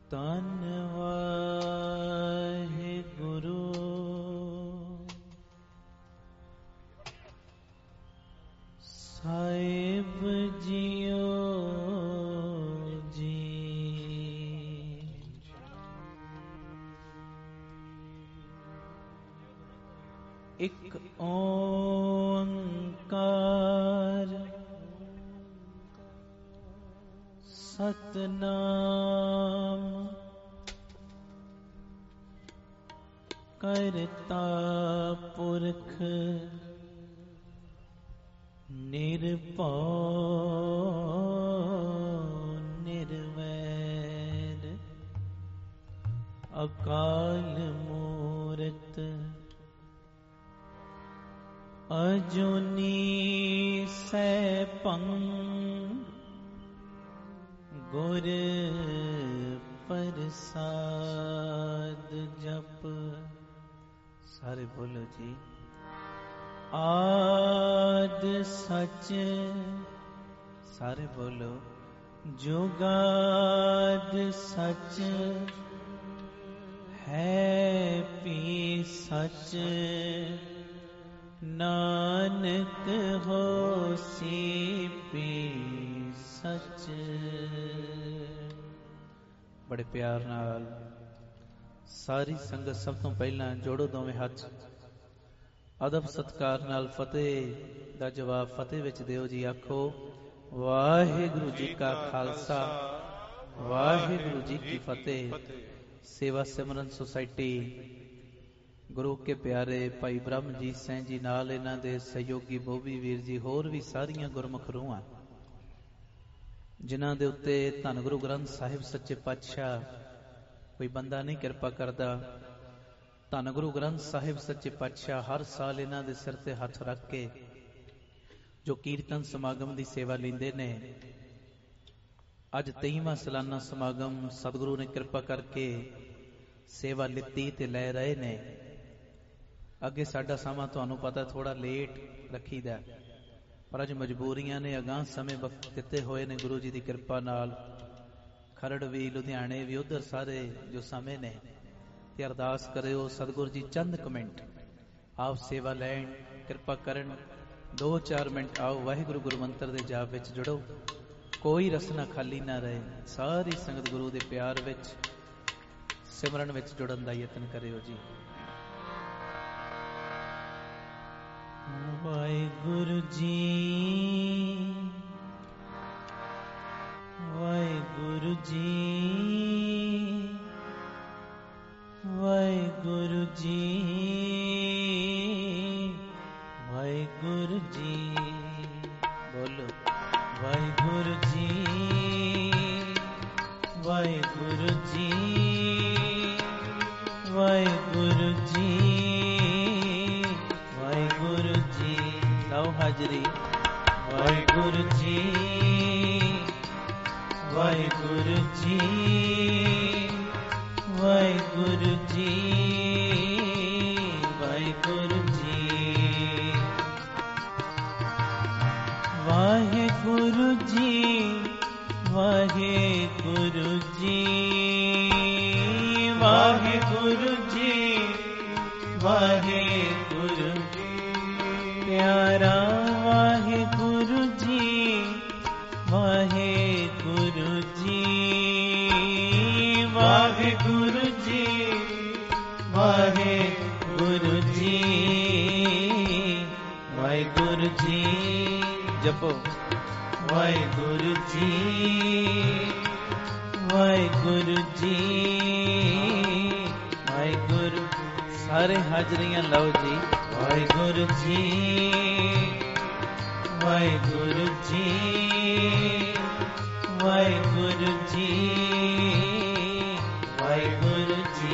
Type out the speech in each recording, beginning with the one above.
ਧੰਨ ਵਾਹਿਗੁਰੂ। ਸਾਹਿਬ ਜੀਓ ਜੀ, ਇੱਕ ਓੰਕਾਰ ਸਤਨਾਮ ਕਰਤਾ ਪੁਰਖ ਨਿਰਭਉ ਨਿਰਵੈਰ ਅਕਾਲ ਮੂਰਤ ਅਜੂਨੀ ਸੈਭੰ ਗੁਰ ਪ੍ਰਸਾਦ ਜਪ। ਸਾਰੇ ਬੋਲੋ ਜੀ। ਆਦ ਸਚ, ਸਾਰੇ ਬੋਲੋ। ਜੁਗਾਦ ਸਚ, ਹੈ ਭੀ ਸਚ, ਨਾਨਕ ਹੋਸੀ ਭੀ ਸਚ। ਬੜੇ ਪਿਆਰ ਨਾਲ ਸਾਰੀ ਸੰਗਤ ਸਭ ਤੋਂ ਪਹਿਲਾਂ ਜੋੜੋ ਦੋਵੇਂ ਹੱਥ, ਅਦਬ ਸਤਿਕਾਰ ਨਾਲ ਫਤਿਹ ਦਾ ਜਵਾਬ ਫਤਿਹ ਵਿੱਚ ਦਿਓ ਜੀ। ਆਖੋ ਵਾਹਿਗੁਰੂ ਜੀ ਕਾ ਖਾਲਸਾ, ਵਾਹਿਗੁਰੂ ਜੀ ਕੀ ਫਤਿਹ। ਸੇਵਾ ਸਿਮਰਨ ਸੁਸਾਇਟੀ ਗੁਰੂ ਕੇ ਪਿਆਰੇ ਭਾਈ ਬ੍ਰਹਮਜੀਤ ਸਿੰਘ ਜੀ, ਨਾਲ ਇਹਨਾਂ ਦੇ ਸਹਿਯੋਗੀ ਬੋਬੀ ਵੀਰ ਜੀ, ਹੋਰ ਵੀ ਸਾਰੀਆਂ ਗੁਰਮੁਖ ਰੂਹਾਂ ਜਿਨ੍ਹਾਂ ਦੇ ਉੱਤੇ ਧੰਨ ਗੁਰੂ ਗ੍ਰੰਥ ਸਾਹਿਬ ਸੱਚੇ ਪਾਤਸ਼ਾਹ ਕੋਈ ਬੰਦਾ ਨਹੀਂ ਕਿਰਪਾ ਕਰਦਾ। ਧੰਨ ਗੁਰੂ ਗ੍ਰੰਥ ਸਾਹਿਬ ਸੱਚੇ ਪਾਤਸ਼ਾਹ ਹਰ ਸਾਲ ਇਹਨਾਂ ਦੇ ਸਿਰ ਤੇ ਹੱਥ ਰੱਖ ਕੇ ਜੋ ਕੀਰਤਨ ਸਮਾਗਮ ਦੀ ਸੇਵਾ ਲੈਂਦੇ ਨੇ, ਅੱਜ 23ਵਾਂ ਸਾਲਾਨਾ ਸਮਾਗਮ ਸਤਿਗੁਰੂ ਨੇ ਕਿਰਪਾ ਕਰਕੇ ਸੇਵਾ ਲਿੱਤੀ ਤੇ ਲੈ ਰਹੇ ਨੇ। ਅੱਗੇ ਸਾਡਾ ਸਮਾਂ ਤੁਹਾਨੂੰ ਪਤਾ ਥੋੜਾ ਲੇਟ ਰੱਖੀਦਾ, ਪਰ ਅੱਜ ਮਜਬੂਰੀਆਂ ਨੇ ਅਗਾਂਹ ਸਮੇਂ ਵਕਤ ਦਿੱਤੇ ਹੋਏ ਨੇ ਗੁਰੂ ਜੀ ਦੀ ਕਿਰਪਾ ਨਾਲ। ਖਰੜ ਵੀ, ਲੁਧਿਆਣੇ ਵੀ, ਉਧਰ ਸਾਰੇ ਜੋ ਸਮੇਂ ਨੇ, ਤੇ ਅਰਦਾਸ ਕਰਿਓ ਸਤਿਗੁਰੂ ਜੀ ਚੰਦ ਕੁ ਮਿੰਟ ਆਪ ਸੇਵਾ ਲੈਣ, ਕਿਰਪਾ ਕਰਨ। 2-4 ਮਿੰਟ ਆਓ ਵਾਹਿਗੁਰੂ ਗੁਰੂ ਮੰਤਰ ਦੇ ਜਾਪ ਵਿੱਚ ਜੁੜੋ, ਕੋਈ ਰਸਨਾ ਖਾਲੀ ਨਾ ਰਹੇ। ਸਾਰੀ ਸੰਗਤ ਗੁਰੂ ਦੇ ਪਿਆਰ ਵਿੱਚ ਸਿਮਰਨ ਵਿੱਚ ਜੁੜਨ ਦਾ ਯਤਨ ਕਰਿਓ ਜੀ। ਵਾਹਿਗੁਰੂ ਜੀ, ਵਾਹਿਗੁਰੂ ਜੀ, ਵਾਹਿਗੁਰੂ ਜੀ, ਵਾਹਿਗੁਰੂ ਜੀ। ਬੋਲੋ ਵਾਹਿਗੁਰੂ ਜੀ, ਵਾਹਿਗੁਰੂ ਜੀ, ਵਾਹਿਗੁਰੂ ਜੀ, ਵਾਹਿਗੁਰੂ ਜੀ। ਲਓ ਹਾਜ਼ਰੀ। ਵਾਹਿਗੁਰੂ ਜੀ, ਵਾਹਿਗੁਰੂ ਜੀ, ਵਾਹਿਗੁਰੂ ਜੀ, ਵਾਹਿਗੁਰੂ ਜੀ। ਵਾਹਿਗੁਰੂ ਜੀ, ਵਾਹਿਗੁਰੂ ਜੀ, ਵਾਹਿਗੁਰੂ ਜੀ, ਵਾਹਿਗੁਰੂ ਜੀ। ਪਿਆਰਾ ਵਾਹਿਗੁਰੂ ਜੀ, ਵਾਹਿਗੁਰੂ ਜੀ, ਵਾਹਿਗੁਰੂ ਜੀ, ਵਾਹਿਗੁਰੂ ਜੀ, ਵਾਹਿਗੁਰੂ ਜੀ। ਜਪੋ ਵਾਹਿਗੁਰੂ ਜੀ, ਵਾਹਿਗੁਰੂ ਜੀ, ਵਾਹਿਗੁਰੂ। ਸਾਰੇ ਹਾਜ਼ਰੀਆਂ ਲਓ ਜੀ। ਵਾਹਿਗੁਰੂ ਜੀ, ਵਾਹਿਗੁਰੂ ਜੀ, ਵਾਹਿਗੁਰੂ ਜੀ, ਵਾਹਿਗੁਰੂ ਜੀ।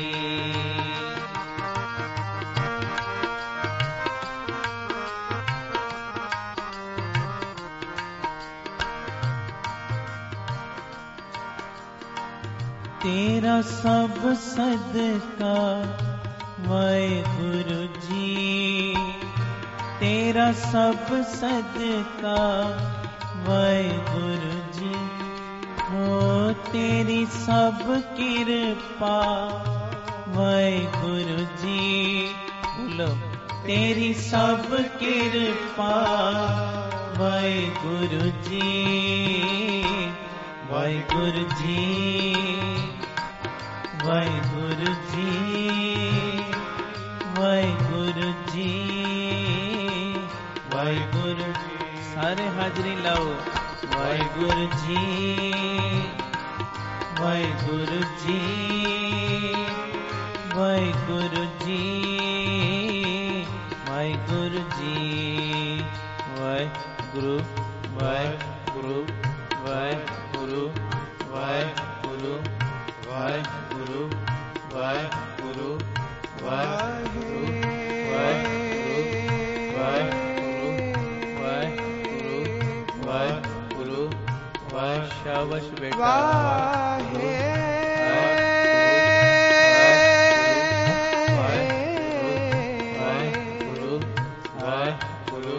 ਤੇਰਾ ਸਭ ਸਦਕਾ ਵਾਹਿਗੁਰੂ ਜੀ, ਤੇਰਾ ਸਭ ਸਦਕਾ ਵਾਹਿਗੁਰੂ ਜੀ। ਹੋ तेरी सब कृपा वाहिगुरु जी। बोलो तेरी सब कृपा वाहिगुरु जी, वाहिगुरु जी, वाहिगुरु जी, वाहिगुरु जी, वाहिगुरु। सारे हाजरी लाओ। वाहिगुरु जी, वाहिगुरु जी, वाहिगुरु जी, वाहिगुरु जी, वाहिगुरु, वाहिगुरु, वाहिगुरु, वाहिगुरु, वाहिगुरु, वाहिगुरु, वाहिगुरु, शाबाश बेटा। वाहिगुरु, वाहिगुरु,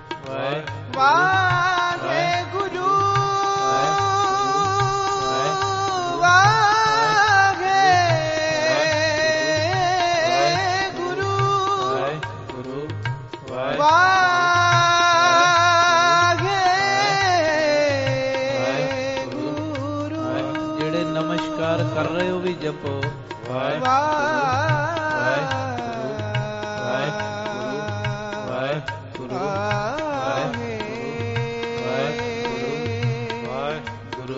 वाहिगुरु, कर रहे हो भी जपो। वाहिगुरु, वाहिगुरु,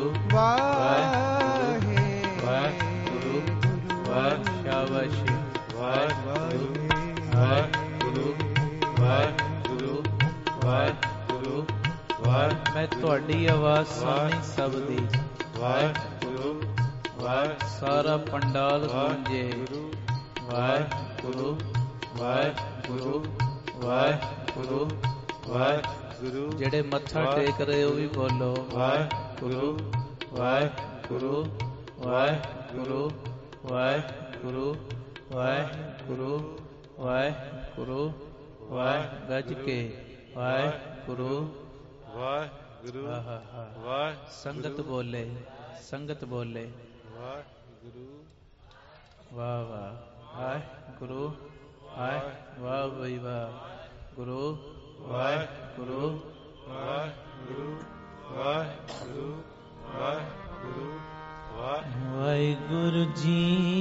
वाहिगुरु, शाबाशी। वाहिगुरु, वाहिगुरु, वाहिगुरु, वाहिगुरु, मैं तुहाडी आवाज़ सुन नहीं सकदी। वाहिगुरु, सारा पंडाल गूंजे। वाहिगुरु, वाहिगुरु, वाहिगुरु, वाहिगुरु। जेड़े मत्था टेक रहे हो भी बोलो। वाहिगुरु, वाहिगुरु, वाहिगुरु, वाहिगुरु, वाहिगुरु, वाहिगुरु, गज के वाहिगुरु, वाहिगुरु। संगत बोले, संगत बोले। वाहिगुरु, वाह वाह, वाहिगुरु, वाह भाई वाह। गुरु, वाहिगुरु, वाहिगुरु, वाहिगुरु, वाहिगुरु, वाहिगुरु जी,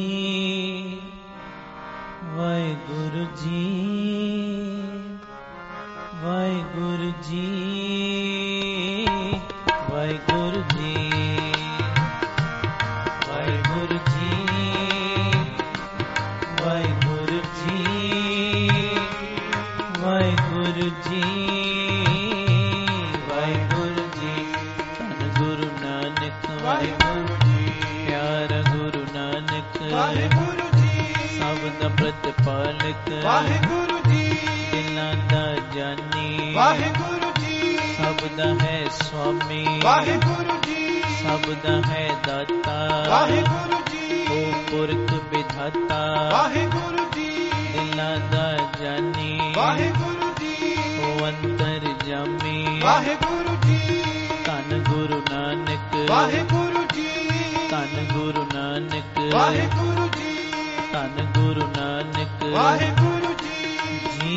वाहिगुरु जी, वाहिगुरु जी, वाहिगुरु जी, वाहिगुरु जी, वाहिगुरु जी, वाहिगुरु जी, वाहिगुरु जी। धन गुरु नानक वाहिगुरु जी, प्यारा गुरु नानक वाहिगुरु जी, सबदा प्रतिपालक वाहिगुरु जी, दिलां दा जानी वाहिगुरु जी, सबदा है स्वामी वाहिगुरु जी, सबदा है दाता वाहिगुरु जी, ओ पुरख विधाता वाहिगुरु जी, दिलां दा जानी वाहिगुरु जी, ओ अंतर जामी वाहिगुरु जी। धन गुरु नानक वाहिगुरु जी, धन गुरु नानक वाहिगुरु जी, धन गुरु नानक वाहिगुरु जी, जी।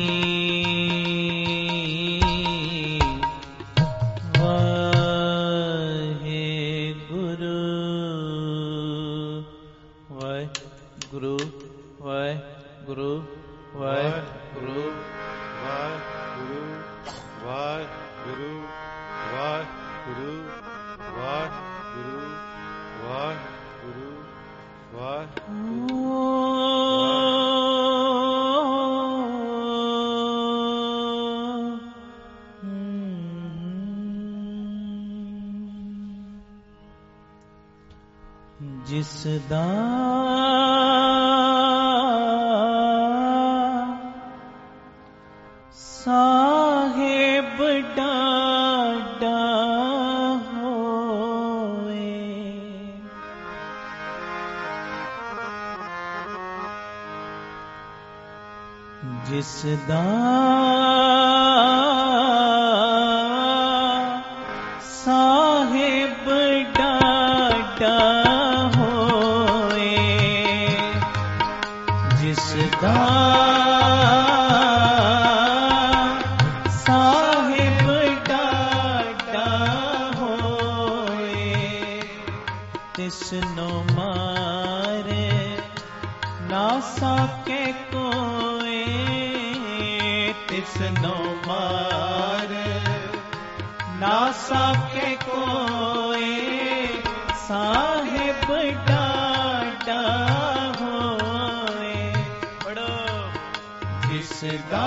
Guru, Guru, Guru, Guru, Guru, Guru, Guru, Guru, जिसदा साहेब डाडा होए, जिसदा साहेब डाडा तिसनो मारे ना सके कोई, तिसनो मारे ना सके कोई, साहिब डाटा होए। पढ़ो जिसदा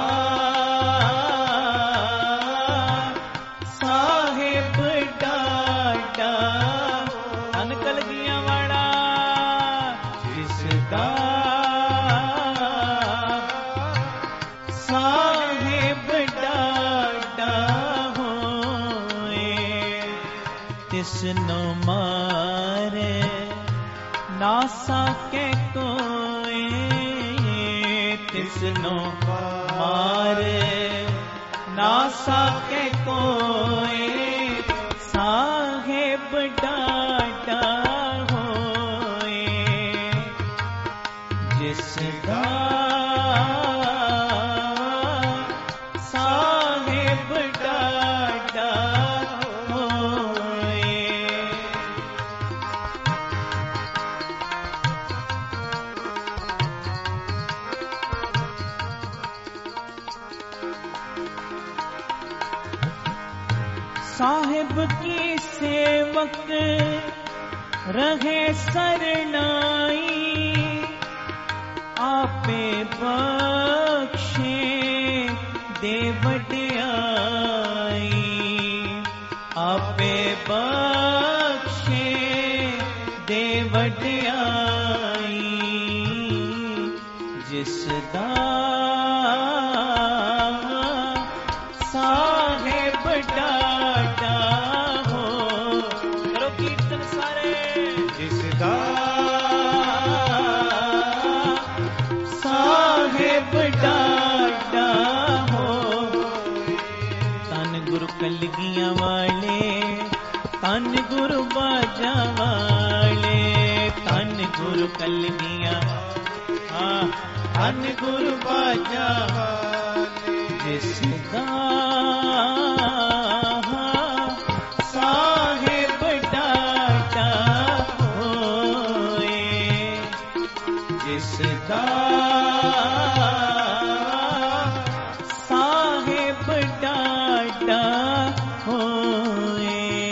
साहिब डाटा, धन कलगियां वाला जिसदा साहिब डाटा होए, तिसनो मारे ना सके कोई, तिसनो मारे ना सके कोई, साहिब डाटा होए। जिसदा साहिब डाटा होए। साहिब की सेवक रहे सरनाई, आपे बख्शे दे वड्याई, आपे बख्शे दे वड्याई। जिसदा साहिब डाटा हो, करो कीर्तन सारे। जिसदा साहिब डाटा हो, तन गुरु कलगियां वाले, तन गुरु बाजा वाले, तन गुरु कलगियां, तन गुरु बाजा वाले। जिसदा साहिब डाटा होए, जिसदा साहिब डाटा होए।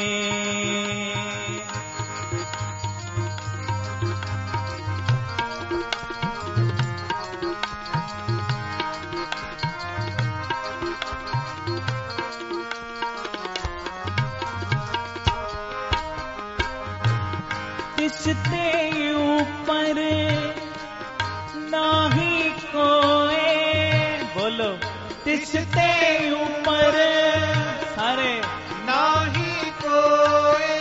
तिसते ऊपर नाही कोई, बोलो तिसते ऊपर सारे नाही कोई,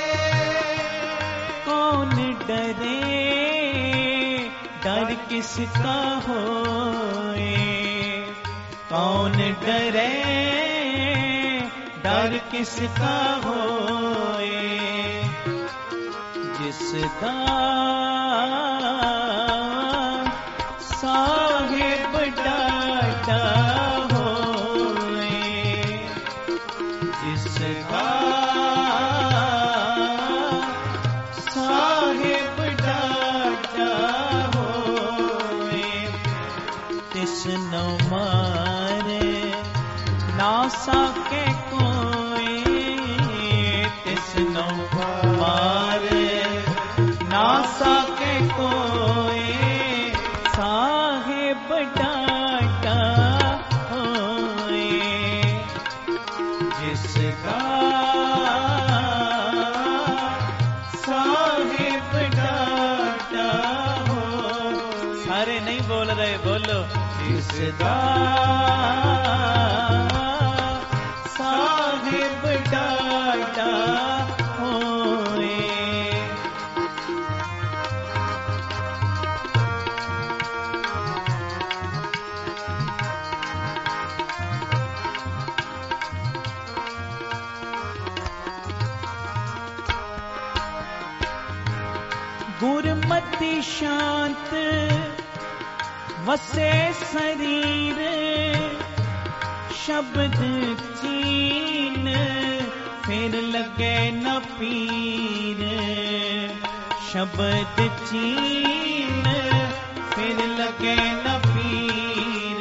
कौन डरे डर किसका होए, कौन डरे डर किसका होए। जिसदा साहिब डाटा होए, जिसदा साहिब डाटा होए। तिसनो मारे ना सके कोई, तिसनो मारे ना सके कोई, साहिब डाटा होए। जिसदा साहिब डाटा हो, सारे नहीं बोल रहे, बोलो जिसदा साहिब डाटा होए। गुरमति शांत वसे शरीर, शब्द चीन फिर लगे न पीर, शब्द चीन फिर लगे न पीर,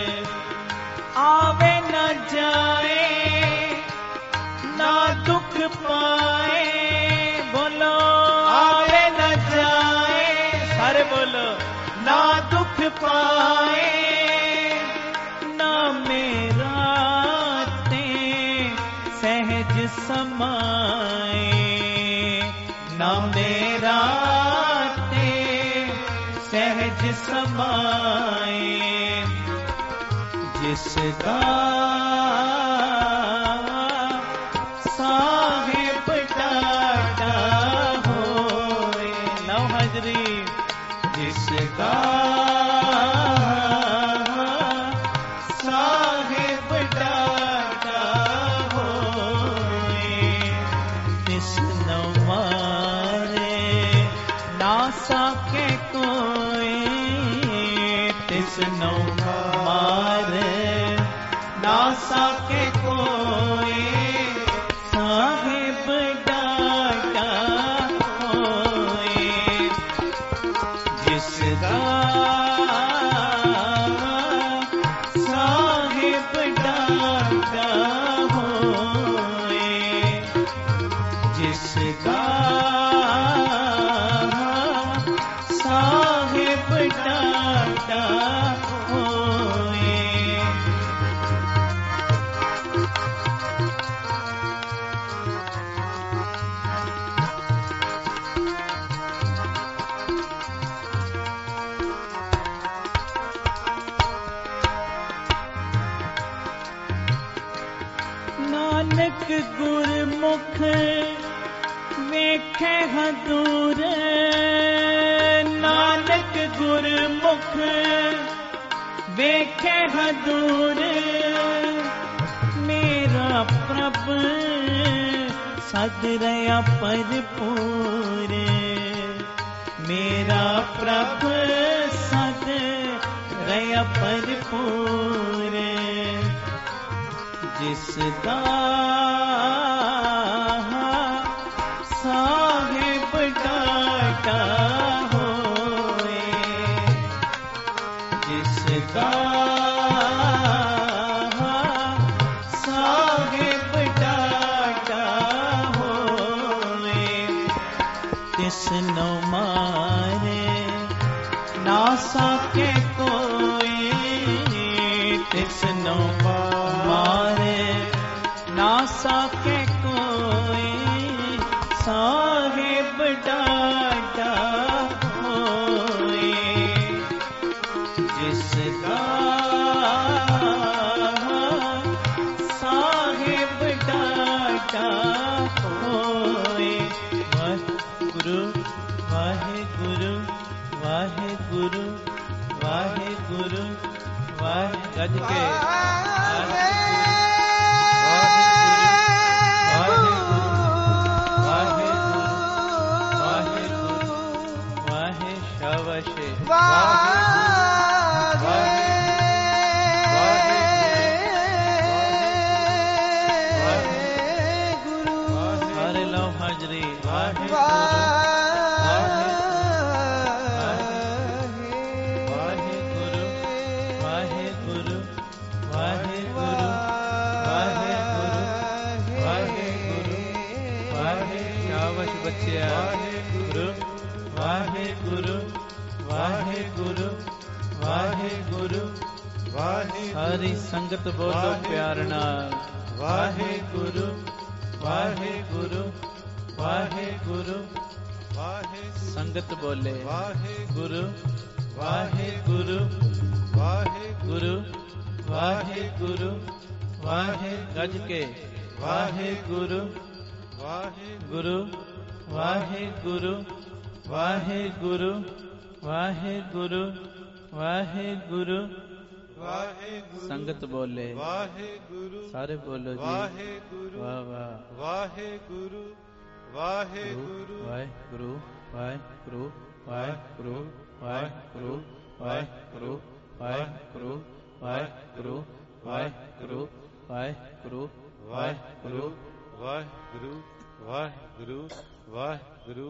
आवे न जाए ना दुख पाए। बोलो आवे न जाए, सारे बोलो ना दुख पाए, ना मेरा ते सहज समाए, ना मेरा ते सहज समाए। जिसका साहिब टाटा होए, नौ हाजरी। जिसका साहिब टाटा होए, तिस न मारे ना साके कोई, तिस न मारे ना साके कोई, साहिब टाटा होए। जिसका साहिब टाटा होए, जिसका साहिब टाटा होए। नानक गुरमुख वेखे हदूर, नानक गुरमुख वेखे हदूर, मेरा प्रभ सद रया भरपूर, मेरा प्रभ सद रया भरपूर। जिसका साहिब टाटा होए, जिसका साहिब टाटा होए, तिस न मारे ना साके कोई, तिस न मारे ना साके कोई, साहिब टाटा होए। जिसका साहिब टाटा होए। वाहिगुरु वाहिगुरु वाहिगुरु वाहिगुरु वाहे गज के सारी संगत बोलो प्यार नाल वाहेगुरु वाहेगुरु वाहेगुरु वाहेगुरु। संगत बोले वाहेगुरु वाहेगुरु वाहेगुरु वाहेगुरु वाहे गज के वाहेगुरु वाहेगुरु वाहेगुरु वाहेगुरु वाहेगुरु वाहेगुरु। संगत बोले वाहेगुरु, सारे बोलो जी वाहेगुरु वाह वाह वाहेगुरु वाहेगुरु वाहेगुरु वाहेगुरु वाहेगुरु वाहेगुरु वाहेगुरु वाहेगुरु वाहेगुरु वाहेगुरु वाहेगुरु वाहेगुरु वाहेगुरु वाहेगुरु वाहेगुरु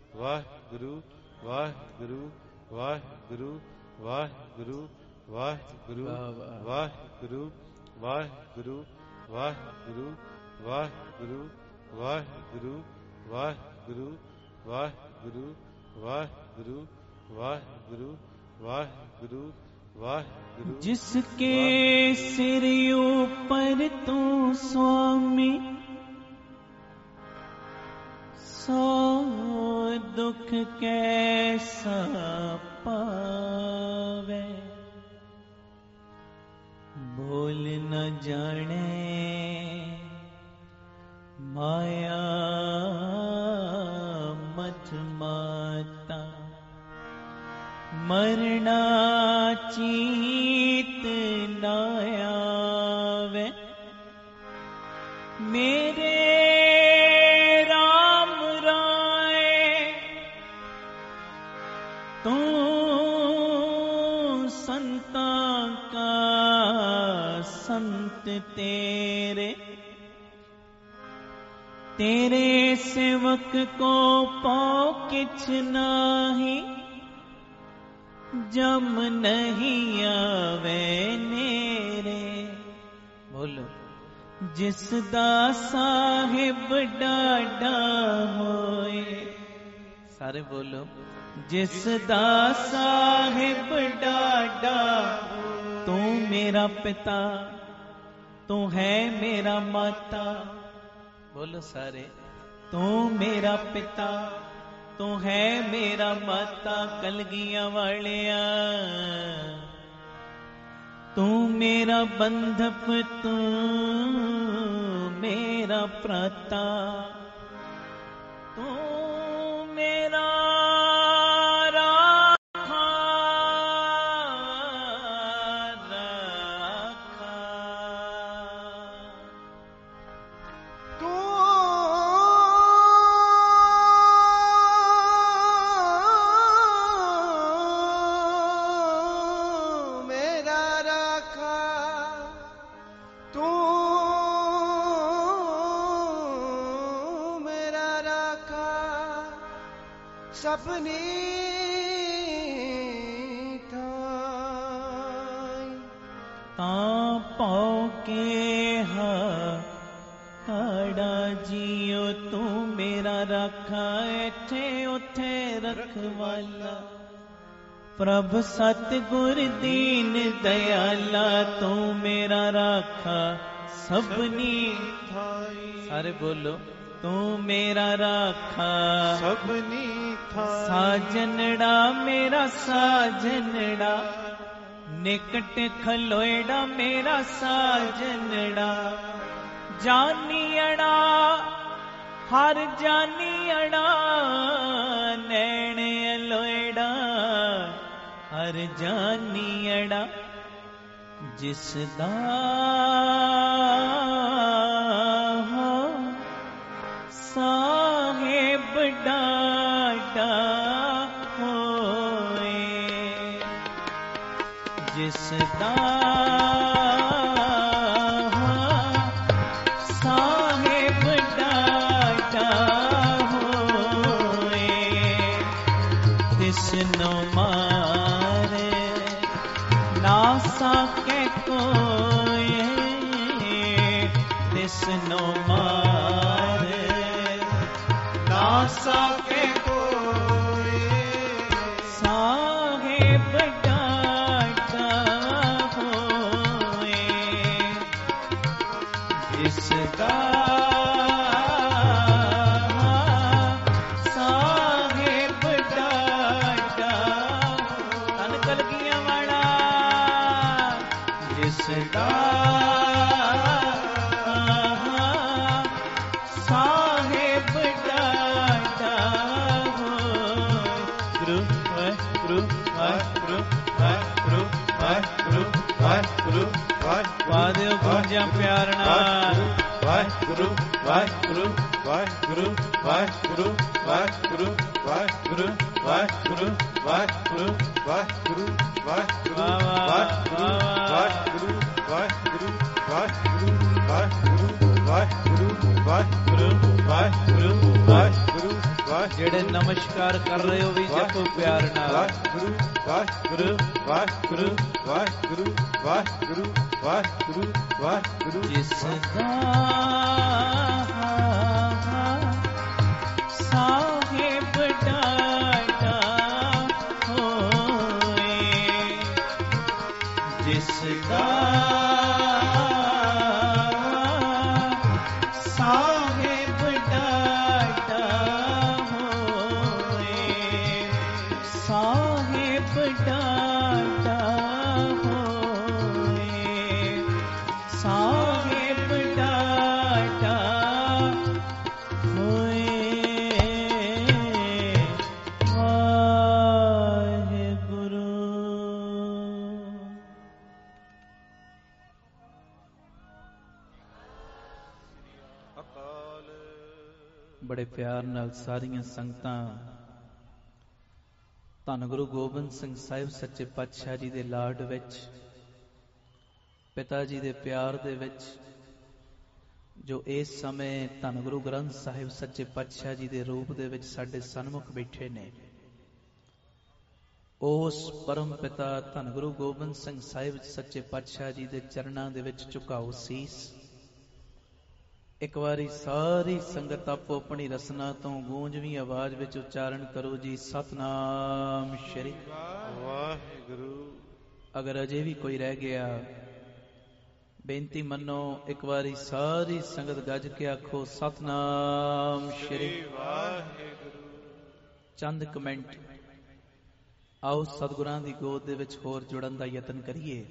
ਵਾਹਿਗੁਰੂ ਵਾਹਿਗੁਰੂ ਵਾਹਿਗੁਰੂ ਵਾਹਿਗੁਰੂ ਵਾਹਿਗੁਰੂ ਵਾਹਿਗੁਰੂ ਵਾਹਿਗੁਰੂ ਵਾਹਿਗੁਰੂ ਵਾਹਿਗੁਰੂ ਵਾਹਿਗੁਰੂ ਵਾਹਿਗੁਰੂ ਵਾਹਿਗੁਰੂ ਵਾਹਿਗੁਰੂ ਵਾਹਿਗੁਰੂ ਵਾਹਿਗੁਰੂ ਵਾਹਿਗੁਰੂ जिसके सिर ऊपर तू स्वामी सो दुख कैसा पावे बोल न जाने माया मत माता मरना चीत न आवे मेरे राम राय तू संता का संत तेरे तेरे सेवक को पाओ किछ नाही जम नहीं आवे नेरे बोलो जिस दा साहिब डाडा होए सारे बोलो जिस दा साहिब डाडा तू मेरा पिता तू है मेरा माता बोलो सारे तू मेरा पिता तू है मेरा माता कलगियां वालिया तू मेरा बंधप तू मेरा प्राता तू मेरा राखा राखा तू मेरा राखा तू मेरा राखा सपनी पाओ के हाड़ा जियो तू मेरा रखा एठे उठे रखवाला प्रभ सतगुर दीन दयाला तू मेरा राखा सबनी सारे बोलो तू मेरा राखा सबनी साजनड़ा मेरा साजनड़ा निकट खलोएड़ा मेरा साजनड़ा जानियड़ा हर जानियड़ा नैण लोएड़ा हर जानियड़ा जिसदा हो साहेब डाडा होए जिसदा साहेब डाडा होए तिसनो मारे ना सके कोई तिसनो मारे ना सके कोई साहेब डाडा होए जिसदा साहेब डाडा तन कलगियां वाला जिसदा साहेब डाडा होए वादियो गूंजा प्यार नाल वाहिगुरु वाहिगुरु वाहिगुरु वाहिगुरु वाहिगुरु वाहिगुरु वाहिगुरु वाहिगुरु वाहिगुरु वाहिगुरु वाहिगुरु वाहिगुरु वाहिगुरु वाहिगुरु वाहिगुरु वाहिगुरु वाहिगुरु वाहिगुरु वाहिगुरु ਜਿਹੜੇ ਨਮਸਕਾਰ ਕਰ ਰਹੇ ਹੋ ਵੀ ਜਪੋ ਪਿਆਰ ਨਾਲ। ਵਾਹਿਗੁਰੂ ਵਾਹਿਗੁਰੂ ਵਾਹਿਗੁਰੂ ਵਾਹਿਗੁਰੂ ਵਾਹਿਗੁਰੂ ਵਾਹਿਗੁਰੂ ਵਾਹਿਗੁਰੂ। ਜਿਸ ਦਾ ਸਾਹਿਬ ਡਾਢਾ ਹੋਏ, ਜਿਸ ਦਾ ਸਾਹਿਬ ਡਾਢਾ ਹੋਏ, ਸਾਹਿਬ ਡਾਢਾ ਹੋਏ, ਸਾਹਿਬ ਡਾਢਾ ਹੋਏ। ਵਾਹਿਗੁਰੂ। ਬੜੇ ਪਿਆਰ ਨਾਲ ਸਾਰੀਆਂ ਸੰਗਤਾਂ ਧੰਨ ਗੁਰੂ ਗੋਬਿੰਦ ਸਿੰਘ ਸਾਹਿਬ ਸੱਚੇ ਪਾਤਸ਼ਾਹ ਜੀ ਦੇ ਲਾਡ ਵਿੱਚ, ਪਿਤਾ ਜੀ ਦੇ ਪਿਆਰ ਦੇ ਵਿੱਚ, ਜੋ ਇਸ ਸਮੇਂ ਧੰਨ ਗੁਰੂ ਗ੍ਰੰਥ ਸਾਹਿਬ ਸੱਚੇ ਪਾਤਸ਼ਾਹ ਜੀ ਦੇ ਰੂਪ ਦੇ ਵਿੱਚ ਸਾਡੇ ਸਨਮੁਖ ਬੈਠੇ ਨੇ, ਉਸ ਪਰਮ ਪਿਤਾ ਧੰਨ ਗੁਰੂ ਗੋਬਿੰਦ ਸਿੰਘ ਸਾਹਿਬ ਸੱਚੇ ਪਾਤਸ਼ਾਹ ਜੀ ਦੇ ਚਰਨਾਂ ਦੇ ਵਿੱਚ ਝੁਕਾਓ ਸੀਸ। ਇੱਕ ਵਾਰੀ ਸਾਰੀ ਸੰਗਤ ਆਪੋ ਆਪਣੀ ਰਸਨਾ ਤੋਂ ਗੂੰਜਵੀਂ ਆਵਾਜ਼ ਵਿੱਚ ਉਚਾਰਨ ਕਰੋ ਜੀ, ਸਤਨਾਮ ਸ਼੍ਰੀ ਵਾਹਿਗੁਰੂ। ਅਗਰ ਅਜੇ ਵੀ ਕੋਈ ਰਹਿ ਗਿਆ, ਬੇਨਤੀ ਮੰਨੋ, ਇੱਕ ਵਾਰੀ ਸਾਰੀ ਸੰਗਤ ਗੱਜ ਕੇ ਆਖੋ ਸਤਨਾਮ ਸ਼੍ਰੀ ਵਾਹਿਗੁਰੂ। ਚੰਦ ਕਮੈਂਟ ਆਓ ਸਤਿਗੁਰਾਂ ਦੀ ਗੋਦ ਦੇ ਵਿੱਚ ਹੋਰ ਜੁੜਨ ਦਾ ਯਤਨ ਕਰੀਏ।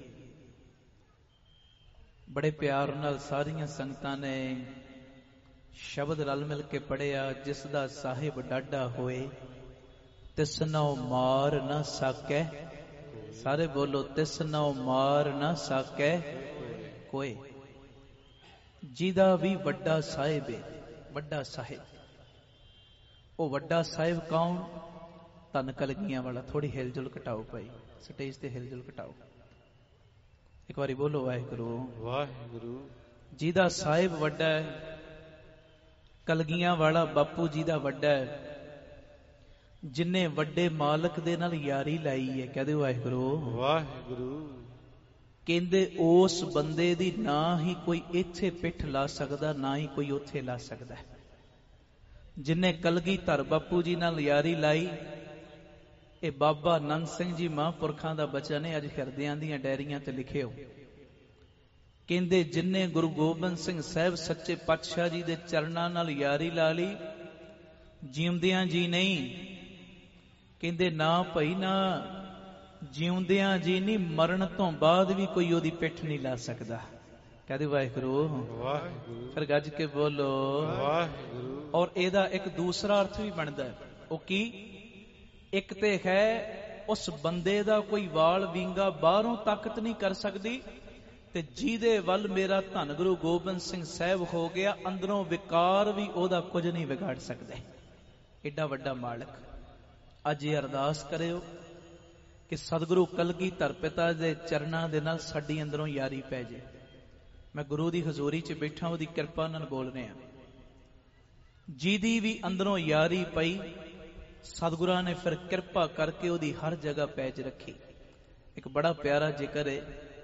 ਬੜੇ ਪਿਆਰ ਨਾਲ ਸਾਰੀਆਂ ਸੰਗਤਾਂ ਨੇ ਸ਼ਬਦ ਰਲ ਮਿਲ ਕੇ ਪੜਿਆ, ਜਿਸ ਦਾ ਸਾਹਿਬ ਡਾਢਾ ਹੋਏ ਤਿਸਨੋ ਮਾਰ ਨਾ ਸਾਕੈ। ਸਾਰੇ ਬੋਲੋ, ਤਿਸਨੋ ਮਾਰ ਨਾ ਸਾਕੈ ਕੋਏ। ਜਿਹਦਾ ਵੀ ਵੱਡਾ ਸਾਹਿਬ ਹੈ, ਵੱਡਾ ਸਾਹਿਬ, ਉਹ ਵੱਡਾ ਸਾਹਿਬ ਕੌਣ? ਧੰਨ ਕਲਗੀਆਂ ਵਾਲਾ। ਥੋੜੀ ਹਿਲਜੁਲ ਘਟਾਓ ਭਾਈ, ਸਟੇਜ ਤੇ ਹਿਲਜੁਲ ਘਟਾਓ। ਇੱਕ ਵਾਰੀ ਬੋਲੋ ਵਾਹਿਗੁਰੂ ਵਾਹਿਗੁਰੂ। ਜਿਹਦਾ ਸਾਹਿਬ ਵੱਡਾ ਹੈ, ਕਲਗੀਆਂ ਵਾਲਾ ਬਾਪੂ ਜੀ ਦਾ ਵੱਡਾ ਹੈ, ਜਿਨੇ ਵੱਡੇ ਮਾਲਕ ਦੇ ਨਾਲ ਯਾਰੀ ਲਾਈ ਹੈ, ਕਹਦੇ ਵਾਹਿਗੁਰੂ ਵਾਹਿਗੁਰੂ। ਕਹਿੰਦੇ ਉਸ ਬੰਦੇ ਦੀ ਨਾ ਹੀ ਕੋਈ ਇੱਥੇ ਪਿੱਠ ਲਾ ਸਕਦਾ, ਨਾ ਹੀ ਕੋਈ ਉੱਥੇ ਲਾ ਸਕਦਾ। ਜਿਨੇ ਕਲਗੀਧਰ ਬਾਪੂ ਜੀ ਨਾਲ ਯਾਰੀ ਲਾਈ, ਇਹ ਬਾਬਾ ਨੰਦ ਸਿੰਘ ਜੀ ਮਹਾਂਪੁਰਖਾਂ ਦਾ ਬਚਨ ਹੈ, ਅੱਜ ਹਿਰਦਿਆਂ ਦੀਆਂ ਡੈਰੀਆਂ ਤੇ ਲਿਖਿਓ। ਕਹਿੰਦੇ ਜਿਨੇ ਗੁਰੂ ਗੋਬਿੰਦ ਸਿੰਘ ਸਾਹਿਬ ਸੱਚੇ ਪਾਤਸ਼ਾਹ ਜੀ ਦੇ ਚਰਨਾਂ ਨਾਲ ਯਾਰੀ ਲਾ ਲਈ, ਜਿਉਂਦਿਆਂ ਜੀ ਨਹੀਂ, ਕਹਿੰਦੇ ਨਾ ਭਈ ਨਾ, ਜਿਉਂਦਿਆਂ ਜੀ ਨਹੀਂ, ਮਰਨ ਤੋਂ ਬਾਅਦ ਵੀ ਕੋਈ ਉਹਦੀ ਪਿੱਠ ਨਹੀਂ ਲਾ ਸਕਦਾ। ਕਹਦੇ ਵਾਹਿਗੁਰੂ ਵਾਹਿਗੁਰੂ। ਫਿਰ ਗੱਜ ਕੇ ਬੋਲੋ ਵਾਹਿਗੁਰੂ। ਔਰ ਇਹਦਾ ਇੱਕ ਦੂਸਰਾ ਅਰਥ ਵੀ ਬਣਦਾ ਹੈ, ਉਹ ਕੀ? ਇੱਕ ਤੇ ਹੈ ਉਸ ਬੰਦੇ ਦਾ ਕੋਈ ਵਾਲ ਵਿੰਗਾ ਬਾਹਰੋਂ ਤਾਕਤ ਨਹੀਂ ਕਰ ਸਕਦੀ, ਤੇ ਜਿਹਦੇ ਵੱਲ ਮੇਰਾ ਧੰਨ ਗੁਰੂ ਗੋਬਿੰਦ ਸਿੰਘ ਸਾਹਿਬ ਹੋ ਗਿਆ, ਅੰਦਰੋਂ ਵਿਕਾਰ ਵੀ ਉਹਦਾ ਕੁਝ ਨਹੀਂ ਵਿਗਾੜ ਸਕਦੇ। ਏਡਾ ਵੱਡਾ ਮਾਲਕ। ਅੱਜ ਇਹ ਅਰਦਾਸ ਕਰਿਓ ਕਿ ਸਤਿਗੁਰੂ ਕਲਗੀਧਰ ਪਿਤਾ ਦੇ ਚਰਨਾਂ ਦੇ ਨਾਲ ਸਾਡੀ ਅੰਦਰੋਂ ਯਾਰੀ ਪੈ ਜੇ। ਮੈਂ ਗੁਰੂ ਦੀ ਹਜ਼ੂਰੀ 'ਚ ਬੈਠਾ, ਉਹਦੀ ਕਿਰਪਾ ਨਾਲ ਬੋਲ ਰਿਹਾ। ਜਿਹਦੀ ਵੀ ਅੰਦਰੋਂ ਯਾਰੀ ਪਈ, ਸਤਿਗੁਰਾਂ ਨੇ ਫਿਰ ਕਿਰਪਾ ਕਰਕੇ ਉਹਦੀ ਹਰ ਜਗ੍ਹਾ ਪੈਜ ਰੱਖੀ। ਇੱਕ ਬੜਾ ਪਿਆਰਾ ਜ਼ਿਕਰ ਹੈ,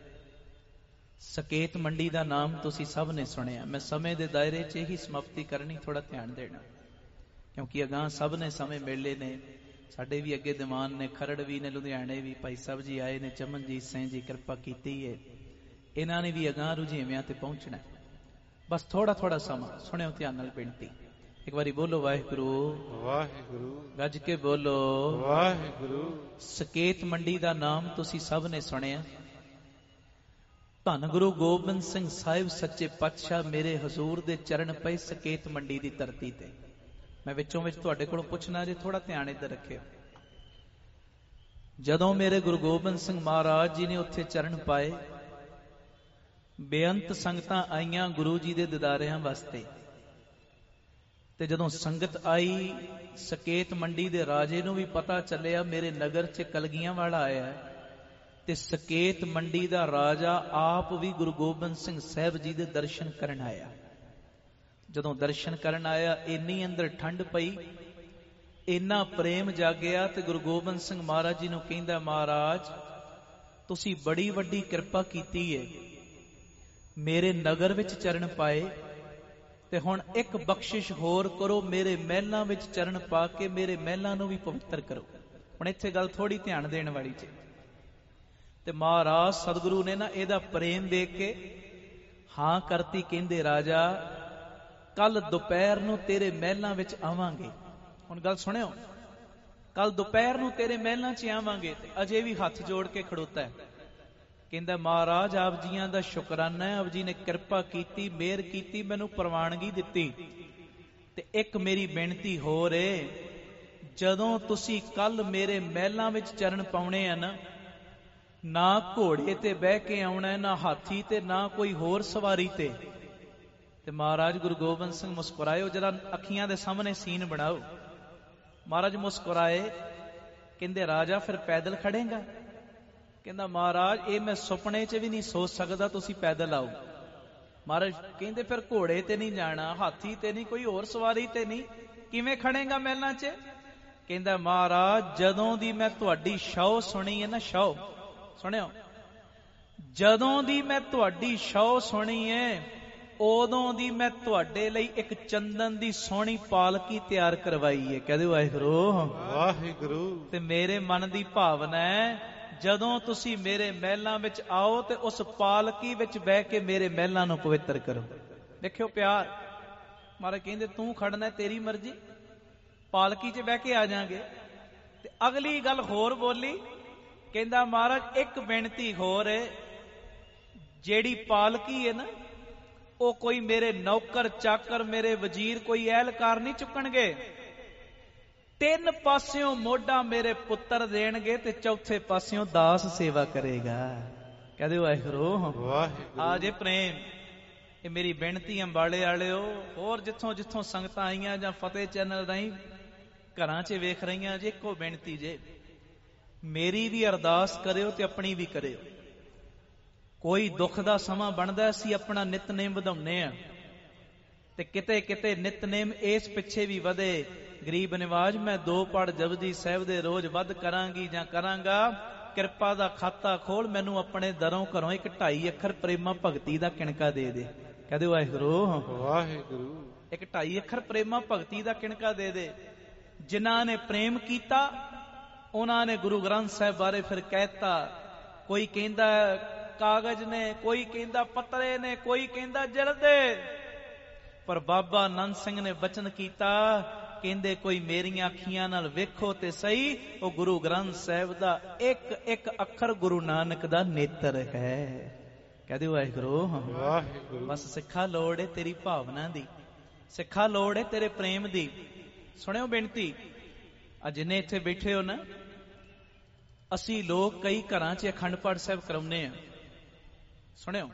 ਸਕੇਤ ਮੰਡੀ ਦਾ ਨਾਮ ਤੁਸੀਂ ਸਭ ਨੇ ਸੁਣਿਆ। ਮੈਂ ਸਮੇਂ ਦੇ ਦਾਇਰੇ 'ਚ ਹੀ ਸਮਾਪਤੀ ਕਰਨੀ, ਥੋੜਾ ਧਿਆਨ ਦੇਣਾ, ਕਿਉਂਕਿ ਅਗਾਂਹ ਸਭ ਨੇ ਸਮੇਂ ਮੇਲੇ ਨੇ, ਸਾਡੇ ਵੀ ਅੱਗੇ ਦੀਵਾਨ ਨੇ, ਖਰੜ ਵੀ ਨੇ, ਲੁਧਿਆਣੇ ਵੀ ਭਾਈ ਸਾਹਿਬ ਜੀ ਆਏ ਨੇ, ਚਮਨਜੀਤ ਸਿੰਘ ਜੀ ਕਿਰਪਾ ਕੀਤੀ ਹੈ, ਇਹਨਾਂ ਨੇ ਵੀ ਅਗਾਂਹ ਰੁਝੇਵਿਆਂ ਤੇ ਪਹੁੰਚਣਾ। ਬਸ ਥੋੜਾ ਥੋੜਾ ਸਮਾਂ ਸੁਣਿਓ ਧਿਆਨ ਨਾਲ ਬੇਨਤੀ। ਇੱਕ ਵਾਰੀ ਬੋਲੋ ਵਾਹਿਗੁਰੂ ਵਾਹਿਗੁਰੂ। ਗੱਜ ਕੇ ਬੋਲੋ ਵਾਹਿਗੁਰੂ। ਸਕੇਤ ਮੰਡੀ ਦਾ ਨਾਮ ਤੁਸੀਂ ਸਭ ਨੇ ਸੁਣਿਆ। ਧੰਨ ਗੁਰੂ ਗੋਬਿੰਦ ਸਿੰਘ ਸਾਹਿਬ ਸੱਚੇ ਪਾਤਸ਼ਾਹ ਮੇਰੇ ਹਜ਼ੂਰ ਦੇ ਚਰਨ ਪਏ ਸਕੇਤ ਮੰਡੀ ਦੀ ਧਰਤੀ ਤੇ। ਮੈਂ ਵਿੱਚੋਂ ਵਿੱਚ ਤੁਹਾਡੇ ਕੋਲੋਂ ਪੁੱਛਣਾ ਜੇ, ਥੋੜਾ ਧਿਆਨ ਇੱਧਰ ਰੱਖਿਓ। ਜਦੋਂ ਮੇਰੇ ਗੁਰੂ ਗੋਬਿੰਦ ਸਿੰਘ ਮਹਾਰਾਜ ਜੀ ਨੇ ਉੱਥੇ ਚਰਨ ਪਾਏ, ਬੇਅੰਤ ਸੰਗਤਾਂ ਆਈਆਂ ਗੁਰੂ ਜੀ ਦੇ ਦਿਦਾਰਿਆਂ ਵਾਸਤੇ। ਤੇ ਜਦੋਂ ਸੰਗਤ ਆਈ, ਸਕੇਤ ਮੰਡੀ ਦੇ ਰਾਜੇ ਨੂੰ ਵੀ ਪਤਾ ਚੱਲਿਆ ਮੇਰੇ ਨਗਰ 'ਚ ਕਲਗੀਆਂ ਵਾਲਾ ਆਇਆ, ਤੇ ਸਕੇਤ ਮੰਡੀ ਦਾ ਰਾਜਾ ਆਪ ਵੀ ਗੁਰੂ ਗੋਬਿੰਦ ਸਿੰਘ ਸਾਹਿਬ ਜੀ ਦੇ ਦਰਸ਼ਨ ਕਰਨ ਆਇਆ। ਜਦੋਂ ਦਰਸ਼ਨ ਕਰਨ ਆਇਆ, ਇੰਨੀ ਅੰਦਰ ਠੰਡ ਪਈ, ਇੰਨਾ ਪ੍ਰੇਮ ਜਾਗਿਆ ਤੇ ਗੁਰੂ ਗੋਬਿੰਦ ਸਿੰਘ ਮਹਾਰਾਜ ਜੀ ਨੂੰ ਕਹਿੰਦਾ, ਮਹਾਰਾਜ ਤੁਸੀਂ ਬੜੀ ਵੱਡੀ ਕਿਰਪਾ ਕੀਤੀ ਏ, ਮੇਰੇ ਨਗਰ ਵਿੱਚ ਚਰਨ ਪਾਏ, ਤੇ ਹੁਣ ਇੱਕ ਬਖਸ਼ਿਸ਼ ਹੋਰ ਕਰੋ, ਮੇਰੇ ਮਹਿਲਾਂ ਵਿੱਚ ਚਰਨ ਪਾ ਕੇ ਮੇਰੇ ਮਹਿਲਾਂ ਨੂੰ ਵੀ ਪਵਿੱਤਰ ਕਰੋ। ਹੁਣ ਇੱਥੇ ਗੱਲ ਥੋੜੀ ਧਿਆਨ ਦੇਣ ਵਾਲੀ ਚ, ਤੇ ਮਹਾਰਾਜ ਸਤਿਗੁਰੂ ਨੇ ਨਾ ਇਹਦਾ ਪ੍ਰੇਮ ਦੇਖ ਕੇ ਹਾਂ ਕਰਤੀ। ਕਹਿੰਦੇ, ਰਾਜਾ ਕੱਲ ਦੁਪਹਿਰ ਨੂੰ ਤੇਰੇ ਮਹਿਲਾਂ ਵਿੱਚ ਆਵਾਂਗੇ। ਹੁਣ ਗੱਲ ਸੁਣਿਓ, ਕੱਲ ਦੁਪਹਿਰ ਨੂੰ ਤੇਰੇ ਮਹਿਲਾਂ 'ਚ ਆਵਾਂਗੇ। ਤੇ ਅਜੇ ਵੀ ਹੱਥ ਜੋੜ ਕੇ ਖੜੋਤਾ ਹੈ। ਕਹਿੰਦਾ, ਮਹਾਰਾਜ ਆਪ ਜੀਆਂ ਦਾ ਸ਼ੁਕਰਾਨਾ ਹੈ, ਆਪ ਜੀ ਨੇ ਕਿਰਪਾ ਕੀਤੀ, ਮਿਹਰ ਕੀਤੀ, ਮੈਨੂੰ ਪ੍ਰਵਾਨਗੀ ਦਿੱਤੀ। ਤੇ ਇੱਕ ਮੇਰੀ ਬੇਨਤੀ ਹੋਰ ਏ, ਜਦੋਂ ਤੁਸੀਂ ਕੱਲ ਮੇਰੇ ਮਹਿਲਾਂ ਵਿੱਚ ਚਰਨ ਪਾਉਣੇ ਆ ਨਾ ਘੋੜੇ ਤੇ ਬਹਿ ਕੇ ਆਉਣਾ, ਨਾ ਹਾਥੀ ਤੇ, ਨਾ ਕੋਈ ਹੋਰ ਸਵਾਰੀ ਤੇ। ਤੇ ਮਹਾਰਾਜ ਗੁਰੂ ਗੋਬਿੰਦ ਸਿੰਘ ਮੁਸਕਰਾਏ। ਜਰਾ ਅੱਖੀਆਂ ਦੇ ਸਾਹਮਣੇ ਸੀਨ ਬਣਾਓ। ਮਹਾਰਾਜ ਮੁਸਕਰਾਏ। ਕਹਿੰਦੇ, ਰਾਜਾ ਫਿਰ ਪੈਦਲ ਖੜੇਗਾ? ਕਹਿੰਦਾ, ਮਹਾਰਾਜ ਇਹ ਮੈਂ ਸੁਪਨੇ 'ਚ ਵੀ ਨਹੀਂ ਸੋਚ ਸਕਦਾ ਤੁਸੀਂ ਪੈਦਲ ਆਓ। ਮਹਾਰਾਜ ਕਹਿੰਦੇ, ਫਿਰ ਘੋੜੇ ਤੇ ਨਹੀਂ ਜਾਣਾ, ਹਾਥੀ ਤੇ ਨਹੀਂ, ਕੋਈ ਹੋਰ ਸਵਾਰੀ ਤੇ ਨਹੀਂ, ਕਿਵੇਂ ਖੜੇਗਾ ਮਹਿਲਾਂ 'ਚ? ਕਹਿੰਦਾ, ਮਹਾਰਾਜ ਜਦੋਂ ਦੀ ਮੈਂ ਤੁਹਾਡੀ ਸ਼ੌ ਸੁਣੀ ਹੈ ਨਾ, ਸ਼ੌ ਸੁਣਿਓ, ਜਦੋਂ ਦੀ ਮੈਂ ਤੁਹਾਡੀ ਸ਼ੌ ਸੁਣੀ ਹੈ, ਉਦੋਂ ਦੀ ਮੈਂ ਤੁਹਾਡੇ ਲਈ ਇੱਕ ਚੰਦਨ ਦੀ ਸੋਹਣੀ ਪਾਲਕੀ ਤਿਆਰ ਕਰਵਾਈ ਹੈ। ਕਹਦੇ ਵਾਹਿਗੁਰੂ ਵਾਹਿਗੁਰੂ। ਤੇ ਮੇਰੇ ਮਨ ਦੀ ਭਾਵਨਾ ਹੈ, ਜਦੋਂ ਤੁਸੀਂ ਮੇਰੇ ਮਹਿਲਾਂ ਵਿੱਚ ਆਓ ਤੇ ਉਸ ਪਾਲਕੀ ਵਿੱਚ ਬਹਿ ਕੇ ਮੇਰੇ ਮਹਿਲਾਂ ਨੂੰ ਪਵਿੱਤਰ ਕਰੋ। ਦੇਖਿਓ ਪਿਆਰ। ਮਹਾਰਾਜ ਕਹਿੰਦੇ, ਤੂੰ ਖੜਨਾ ਤੇਰੀ ਮਰਜ਼ੀ, ਪਾਲਕੀ 'ਚ ਬਹਿ ਕੇ ਆ ਜਾਾਂਗੇ। ਤੇ ਅਗਲੀ ਗੱਲ ਹੋਰ ਬੋਲੀ। ਕਹਿੰਦਾ, ਮਹਾਰਾਜ ਇੱਕ ਬੇਨਤੀ ਹੋਰ ਹੈ, ਜਿਹੜੀ ਪਾਲਕੀ ਹੈ ਨਾ, ਉਹ ਕੋਈ ਮੇਰੇ ਨੌਕਰ ਚਾਕਰ, ਮੇਰੇ ਵਜ਼ੀਰ, ਕੋਈ ਅਹਿਲਕਾਰ ਨਹੀਂ ਚੁੱਕਣਗੇ। 3 ਪਾਸਿਓਂ ਮੋਢਾ ਮੇਰੇ ਪੁੱਤਰ ਦੇਣਗੇ ਤੇ ਚੌਥੇ ਪਾਸਿਓਂ ਦਾਸ ਸੇਵਾ ਕਰੇਗਾ। ਕਹਦੇ ਵਾਹਿਗੁਰੂ ਵਾਹਿਗੁਰੂ। ਆ ਜੇ ਪ੍ਰੇਮ। ਇਹ ਮੇਰੀ ਬੇਨਤੀ ਅੰਬਾਲੇ ਵਾਲਿਓ, ਹੋਰ ਜਿੱਥੋਂ ਜਿੱਥੋਂ ਸੰਗਤਾਂ ਆਈਆਂ ਜਾਂ ਫਤਿਹ ਚੈਨਲ ਰਾਹੀਂ ਘਰਾਂ 'ਚ ਵੇਖ ਰਹੀਆਂ ਜੇ, ਇੱਕੋ ਬੇਨਤੀ ਜੇ, ਮੇਰੀ ਵੀ ਅਰਦਾਸ ਕਰਿਓ ਤੇ ਆਪਣੀ ਵੀ ਕਰਿਓ। ਕੋਈ ਦੁੱਖ ਦਾ ਸਮਾਂ ਬਣਦਾ, ਅਸੀਂ ਆਪਣਾ ਨਿਤਨੇਮ ਵਧਾਉਂਦੇ ਆ, ਤੇ ਕਿਤੇ ਕਿਤੇ ਨਿਤਨੇਮ ਇਸ ਪਿੱਛੇ ਵੀ ਵਧੇ। ਗਰੀਬ ਨਿਵਾਜ, ਮੈਂ 2 ਪੜ ਜਪਜੀ ਸਾਹਿਬ ਦੇ ਰੋਜ਼ ਵੱਧ ਕਰਾਂਗੀ ਜਾਂ ਕਰਾਂਗਾ, ਕਿਰਪਾ ਦਾ ਖਾਤਾ ਖੋਲ, ਮੈਨੂੰ ਆਪਣੇ ਦਰੋਂ ਘਰੋਂ 1 2.5 ਅੱਖਰ ਪ੍ਰੇਮਾ ਭਗਤੀ ਦਾ ਕਿਣਕਾ ਦੇ ਦੇ। ਕਹਦੇ ਵਾਹਿਗੁਰੂ ਵਾਹਿਗੁਰੂ। 1 2.5 ਅੱਖਰ ਪ੍ਰੇਮਾ ਭਗਤੀ ਦਾ ਕਿਣਕਾ ਦੇ ਦੇ। ਜਿਨ੍ਹਾਂ ਨੇ ਪ੍ਰੇਮ ਕੀਤਾ ਉਹਨਾਂ ਨੇ ਗੁਰੂ ਗ੍ਰੰਥ ਸਾਹਿਬ ਬਾਰੇ ਫਿਰ ਕਹਿਤਾ। ਕੋਈ ਕਹਿੰਦਾ ਕਾਗਜ਼ ਨੇ, ਕੋਈ ਕਹਿੰਦਾ ਪੱਤਰੇ ਨੇ, ਕੋਈ ਕਹਿੰਦਾ ਜਲਦੇ, ਪਰ ਬਾਬਾ ਆਨੰਦ ਸਿੰਘ ਨੇ ਬਚਨ ਕੀਤਾ, ਕਹਿੰਦੇ ਕੋਈ ਮੇਰੀਆਂ ਅੱਖੀਆਂ ਨਾਲ ਵੇਖੋ ਤੇ ਸਹੀ, ਉਹ ਗੁਰੂ ਗ੍ਰੰਥ ਸਾਹਿਬ ਦਾ ਇੱਕ ਇੱਕ ਅੱਖਰ ਗੁਰੂ ਨਾਨਕ ਦਾ ਨੇਤਰ ਹੈ। ਕਹਦੇ ਵਾਹਿਗੁਰੂ ਵਾਹਿਗੁਰੂ। ਬਸ ਸਿੱਖਾ ਲੋੜ ਹੈ ਤੇਰੀ ਭਾਵਨਾ ਦੀ, ਸਿੱਖਾ ਲੋੜ ਹੈ ਤੇਰੇ ਪ੍ਰੇਮ ਦੀ। ਸੁਣਿਓ ਬੇਨਤੀ, ਆ ਜਿੰਨੇ ਇੱਥੇ ਬੈਠੇ ਹੋ ਨਾ, ਅਸੀਂ ਲੋਕ ਕਈ ਘਰਾਂ 'ਚ ਅਖੰਡ ਪਾਠ ਸਾਹਿਬ ਕਰਾਉਂਦੇ ਆ। ਸੁਣਿਓ,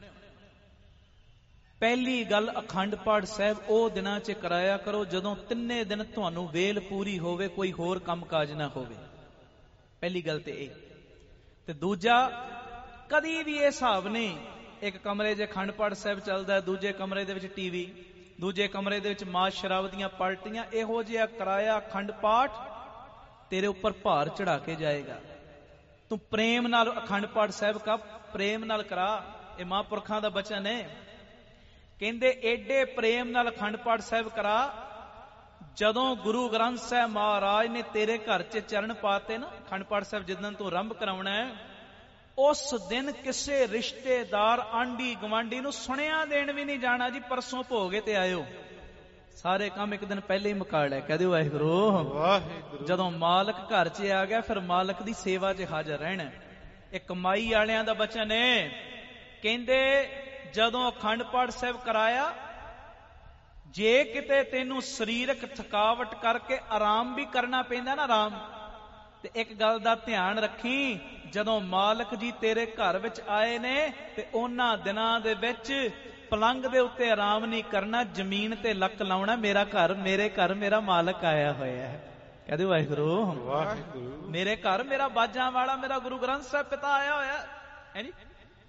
ਪਹਿਲੀ ਗੱਲ, ਅਖੰਡ ਪਾਠ ਸਾਹਿਬ ਉਹ ਦਿਨਾਂ 'ਚ ਕਰਾਇਆ ਕਰੋ ਜਦੋਂ 3 ਦਿਨ ਤੁਹਾਨੂੰ ਵੇਲ ਪੂਰੀ ਹੋਵੇ, ਕੋਈ ਹੋਰ ਕੰਮ ਕਾਜ ਨਾ ਹੋਵੇ। ਪਹਿਲੀ ਗੱਲ ਤੇ ਇਹ। ਤੇ ਦੂਜਾ, ਕਦੀ ਵੀ ਇਹ ਹਿਸਾਬ ਨਹੀਂ, ਇੱਕ ਕਮਰੇ 'ਚ ਅਖੰਡ ਪਾਠ ਸਾਹਿਬ ਚੱਲਦਾ, ਦੂਜੇ ਕਮਰੇ ਦੇ ਵਿੱਚ ਟੀਵੀ, ਦੂਜੇ ਕਮਰੇ ਦੇ ਵਿੱਚ ਮਾਸ ਸ਼ਰਾਬ ਦੀਆਂ ਪਾਰਟੀਆਂ। ਇਹੋ ਜਿਹਾ ਕਰਾਇਆ ਅਖੰਡ ਪਾਠ ਤੇਰੇ ਉੱਪਰ ਭਾਰ ਚੜਾ ਕੇ ਜਾਏਗਾ। ਤੂੰ ਪ੍ਰੇਮ ਨਾਲ ਅਖੰਡ ਪਾਠ ਸਾਹਿਬ ਕਾ ਪ੍ਰੇਮ ਨਾਲ ਕਰਾ। ਇਹ ਮਹਾਂਪੁਰਖਾਂ ਦਾ ਬਚਨ ਹੈ। ਕਹਿੰਦੇ ਏਡੇ ਪ੍ਰੇਮ ਨਾਲ ਅਖੰਡ ਪਾਠ ਸਾਹਿਬ ਕਰਾ, ਜਦੋਂ ਗੁਰੂ ਗ੍ਰੰਥ ਸਾਹਿਬ ਮਹਾਰਾਜ ਨੇ ਤੇਰੇ ਘਰ 'ਚ ਚਰਨ ਪਾਤੇ ਨਾ, ਅਖੰਡ ਪਾਠ ਸਾਹਿਬ ਜਿੱਦਣ ਤੂੰ ਆਰੰਭ ਕਰਾਉਣਾ ਹੈ, ਉਸ ਦਿਨ ਕਿਸੇ ਰਿਸ਼ਤੇਦਾਰ, ਆਂਢੀ ਗਵਾਂਢੀ ਨੂੰ ਸੁਣਿਆ ਦੇਣ ਵੀ ਨਹੀਂ ਜਾਣਾ ਜੀ, ਪਰਸੋਂ ਭੋਗੇ ਤੇ ਆਇਓ। ਸਾਰੇ ਕੰਮ ਇੱਕ ਦਿਨ ਪਹਿਲੇ ਹੀ ਮੁਕਾ ਲਿਆ। ਕਹਦੇ ਵਾਹਿਗੁਰੂ ਵਾਹਿਗੁਰੂ। ਜਦੋਂ ਮਾਲਕ ਘਰ 'ਚ ਆ ਗਿਆ, ਫਿਰ ਮਾਲਕ ਦੀ ਸੇਵਾ 'ਚ ਹਾਜ਼ਰ ਰਹਿਣਾ। ਇਹ ਕਮਾਈ ਵਾਲਿਆਂ ਦਾ ਬਚਨ ਹੈ। ਕਹਿੰਦੇ ਜਦੋਂ ਅਖੰਡ ਪਾਠ ਸਾਹਿਬ ਕਰਾਇਆ, ਜੇ ਕਿਤੇ ਤੈਨੂੰ ਸਰੀਰਕ ਥਕਾਵਟ ਕਰਕੇ ਆਰਾਮ ਵੀ ਕਰਨਾ ਪੈਂਦਾ ਨਾ, ਆਰਾਮ, ਤੇ ਇੱਕ ਗੱਲ ਦਾ ਧਿਆਨ ਰੱਖੀ, ਜਦੋਂ ਮਾਲਕ ਜੀ ਤੇਰੇ ਘਰ ਵਿੱਚ ਆਏ ਨੇ ਤੇ ਉਹਨਾਂ ਦਿਨਾਂ ਦੇ ਵਿੱਚ ਪਲੰਗ ਦੇ ਉੱਤੇ ਆਰਾਮ ਨਹੀਂ ਕਰਨਾ, ਜ਼ਮੀਨ ਤੇ ਲੱਕ ਲਾਉਣਾ, ਮੇਰਾ ਘਰ, ਮੇਰੇ ਘਰ ਮੇਰਾ ਮਾਲਕ ਆਇਆ ਹੋਇਆ ਹੈ। ਕਹਦੇ ਵਾਹਿਗੁਰੂ ਵਾਹਿਗੁਰੂ। ਮੇਰੇ ਘਰ ਮੇਰਾ ਬਾਜਾਂ ਵਾਲਾ, ਮੇਰਾ ਗੁਰੂ ਗ੍ਰੰਥ ਸਾਹਿਬ ਪਿਤਾ ਆਇਆ ਹੋਇਆ ਹੈ ਨੀ।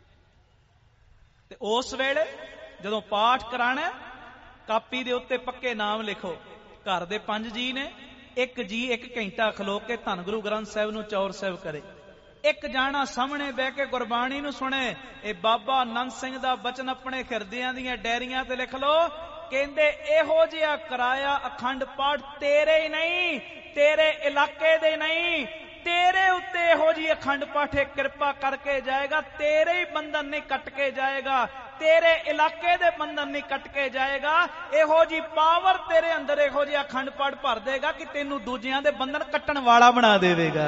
ਤੇ ਉਸ ਵੇਲੇ ਜਦੋਂ ਪਾਠ ਕਰਾਣਾ, ਕਾਪੀ ਦੇ ਉੱਤੇ ਪੱਕੇ ਨਾਮ ਲਿਖੋ। ਘਰ ਦੇ 5 ਜੀ ਨੇ, एक जी एक घंटा खलो के धन गुरु ग्रंथ साहिब नूं चौर साहिब करे, एक जाना सामने बह के गुरबाणी नूं सुने। ए बाबा आनंद सिंह दा बचन अपने हिरदियां दीयां डायरियां ते लिख लो, कहंदे इहो जिहा कराया अखंड पाठ तेरे ही नहीं, तेरे इलाके दे नहीं, तेरे उत्ते इहो जी अखंड पाठ कृपा करके जाएगा, तेरे ही बंधन नहीं कट के जाएगा, तेरे इलाके दे बंधन नहीं कट के जाएगा। इहो जी पावर तेरे अंदर इहो जी अखंड पाठ भर देगा कि तेनू दूजियां दे बंधन कट्टण वाला बना देवेगा।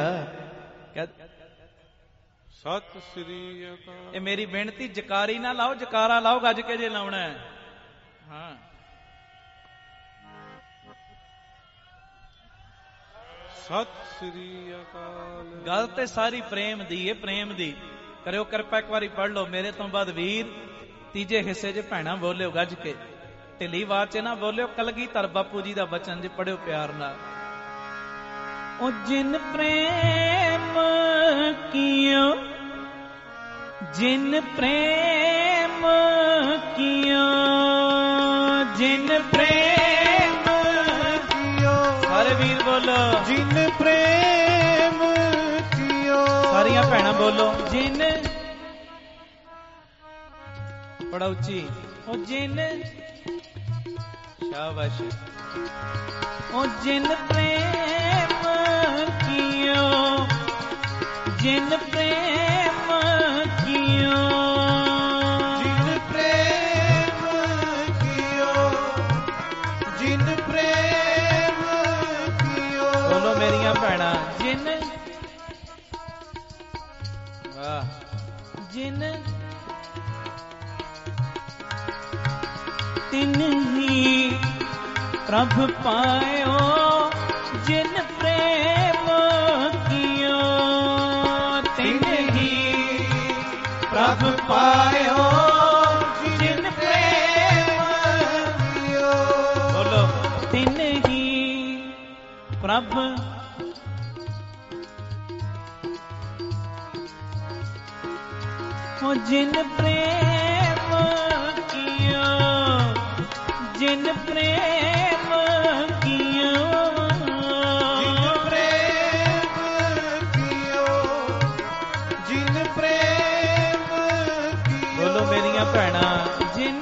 सत श्री अकाल। ये मेरी बेनती जकारी ना लाओ, जकारा लाओ गज के जे लाउणा है। हाँ सत श्री अकाल। गल ते सारी प्रेम दी है, प्रेम दी। करियो कृपा एक बारी पढ़ लो, मेरे तो बाद वीर तीजे हिस्से च भैणा बोलियो गज के, ढिली आवाज च ना बोलियो। कलगीधर बापू जी दा बचन जे पढ़ियो प्यार नाल। ओ जिन प्रेम कियो, जिन प्रेम कियो, जिन प्रेम कियो, सारे वीर बोलो जिन प्रेम कियो, सारियां भैणा बोलो जिन, बड़ा उच्ची। ओ जिन, शाबाश। ओ जिन प्रेम कियो, जिन प्रेम कियो, जिन प्रेम कियो, जिन प्रेम कियो। बोलो मेरियां भैणा जिन, वाह, जिन तिन ही प्रभ पायो, जिन प्रेम कियो, तिन ही प्रभ पायो, जिन प्रेम कियो। बोलो तिन ही प्रभ ओ जिन प्रेम कियो, जिन प्रेम कियो, जिन प्रेम कियो, जिन प्रेम कियो। बोलो मेरियां भैणा जिन,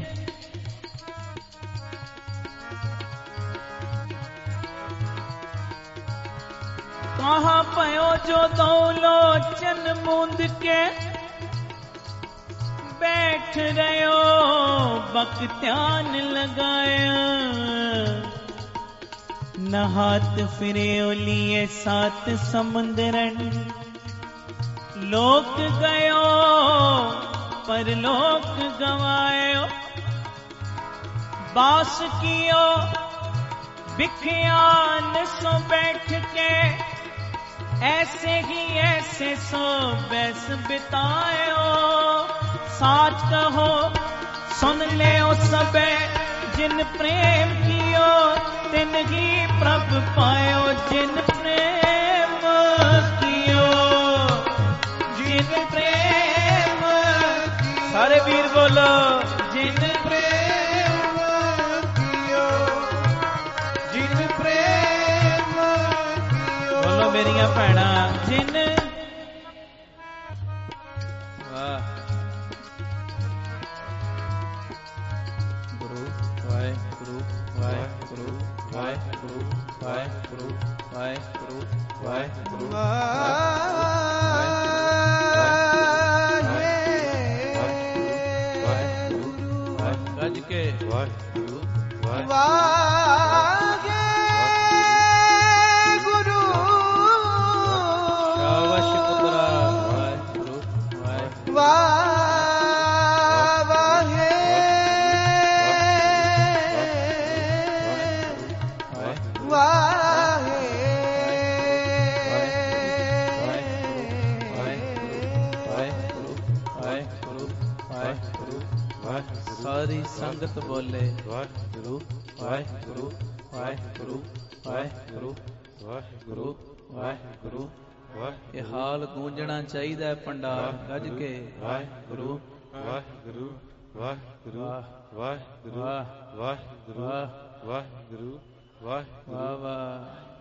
कहाँ पयो जो दौलोचन मूंद के बैठ रहो, बख्त्यान लगाया, नहात फिरे ओलिए सात समुंदरन, लोक गयो पर लोक गवायो, बास कियो बिख्यान सो बैठ के, ऐसे ही ऐसे सो बैस बितायो, साच कहो सुन ले ओ सबे, जिन प्रेम कियो तिन ही प्रभ पायो, जिन प्रेम कियो, जिन प्रेम कियो। सारे वीर बोलो जिन प्रेम कियो, जिन प्रेम कियो। बोलो मेरियां भैणा जिन, वाह। गुरु वाहेगुरु वाहेगुरु वाहेगुरु वाहेगुरु वाहेगुरु वाहेगुरु गज के वाहेगुरु वाहे गुरु। शाबाश पुत्रा, वाहेगुरु वाहेगुरु वाहे सारी संगत बोले वाहेगुरु वाहेगुरु वाहेगुरु वाहेगुरु वाहेगुरु वाहेगुरु। वाहेगुरु ये हाल गूंजना चाहिए है भंडार गज के। वाहेगुरु वाहेगुरु वाहेगुरु वाहेगुरु वाह वाहेगुरु वाह वाहेगुरु वाहेगुरु वाह वाह।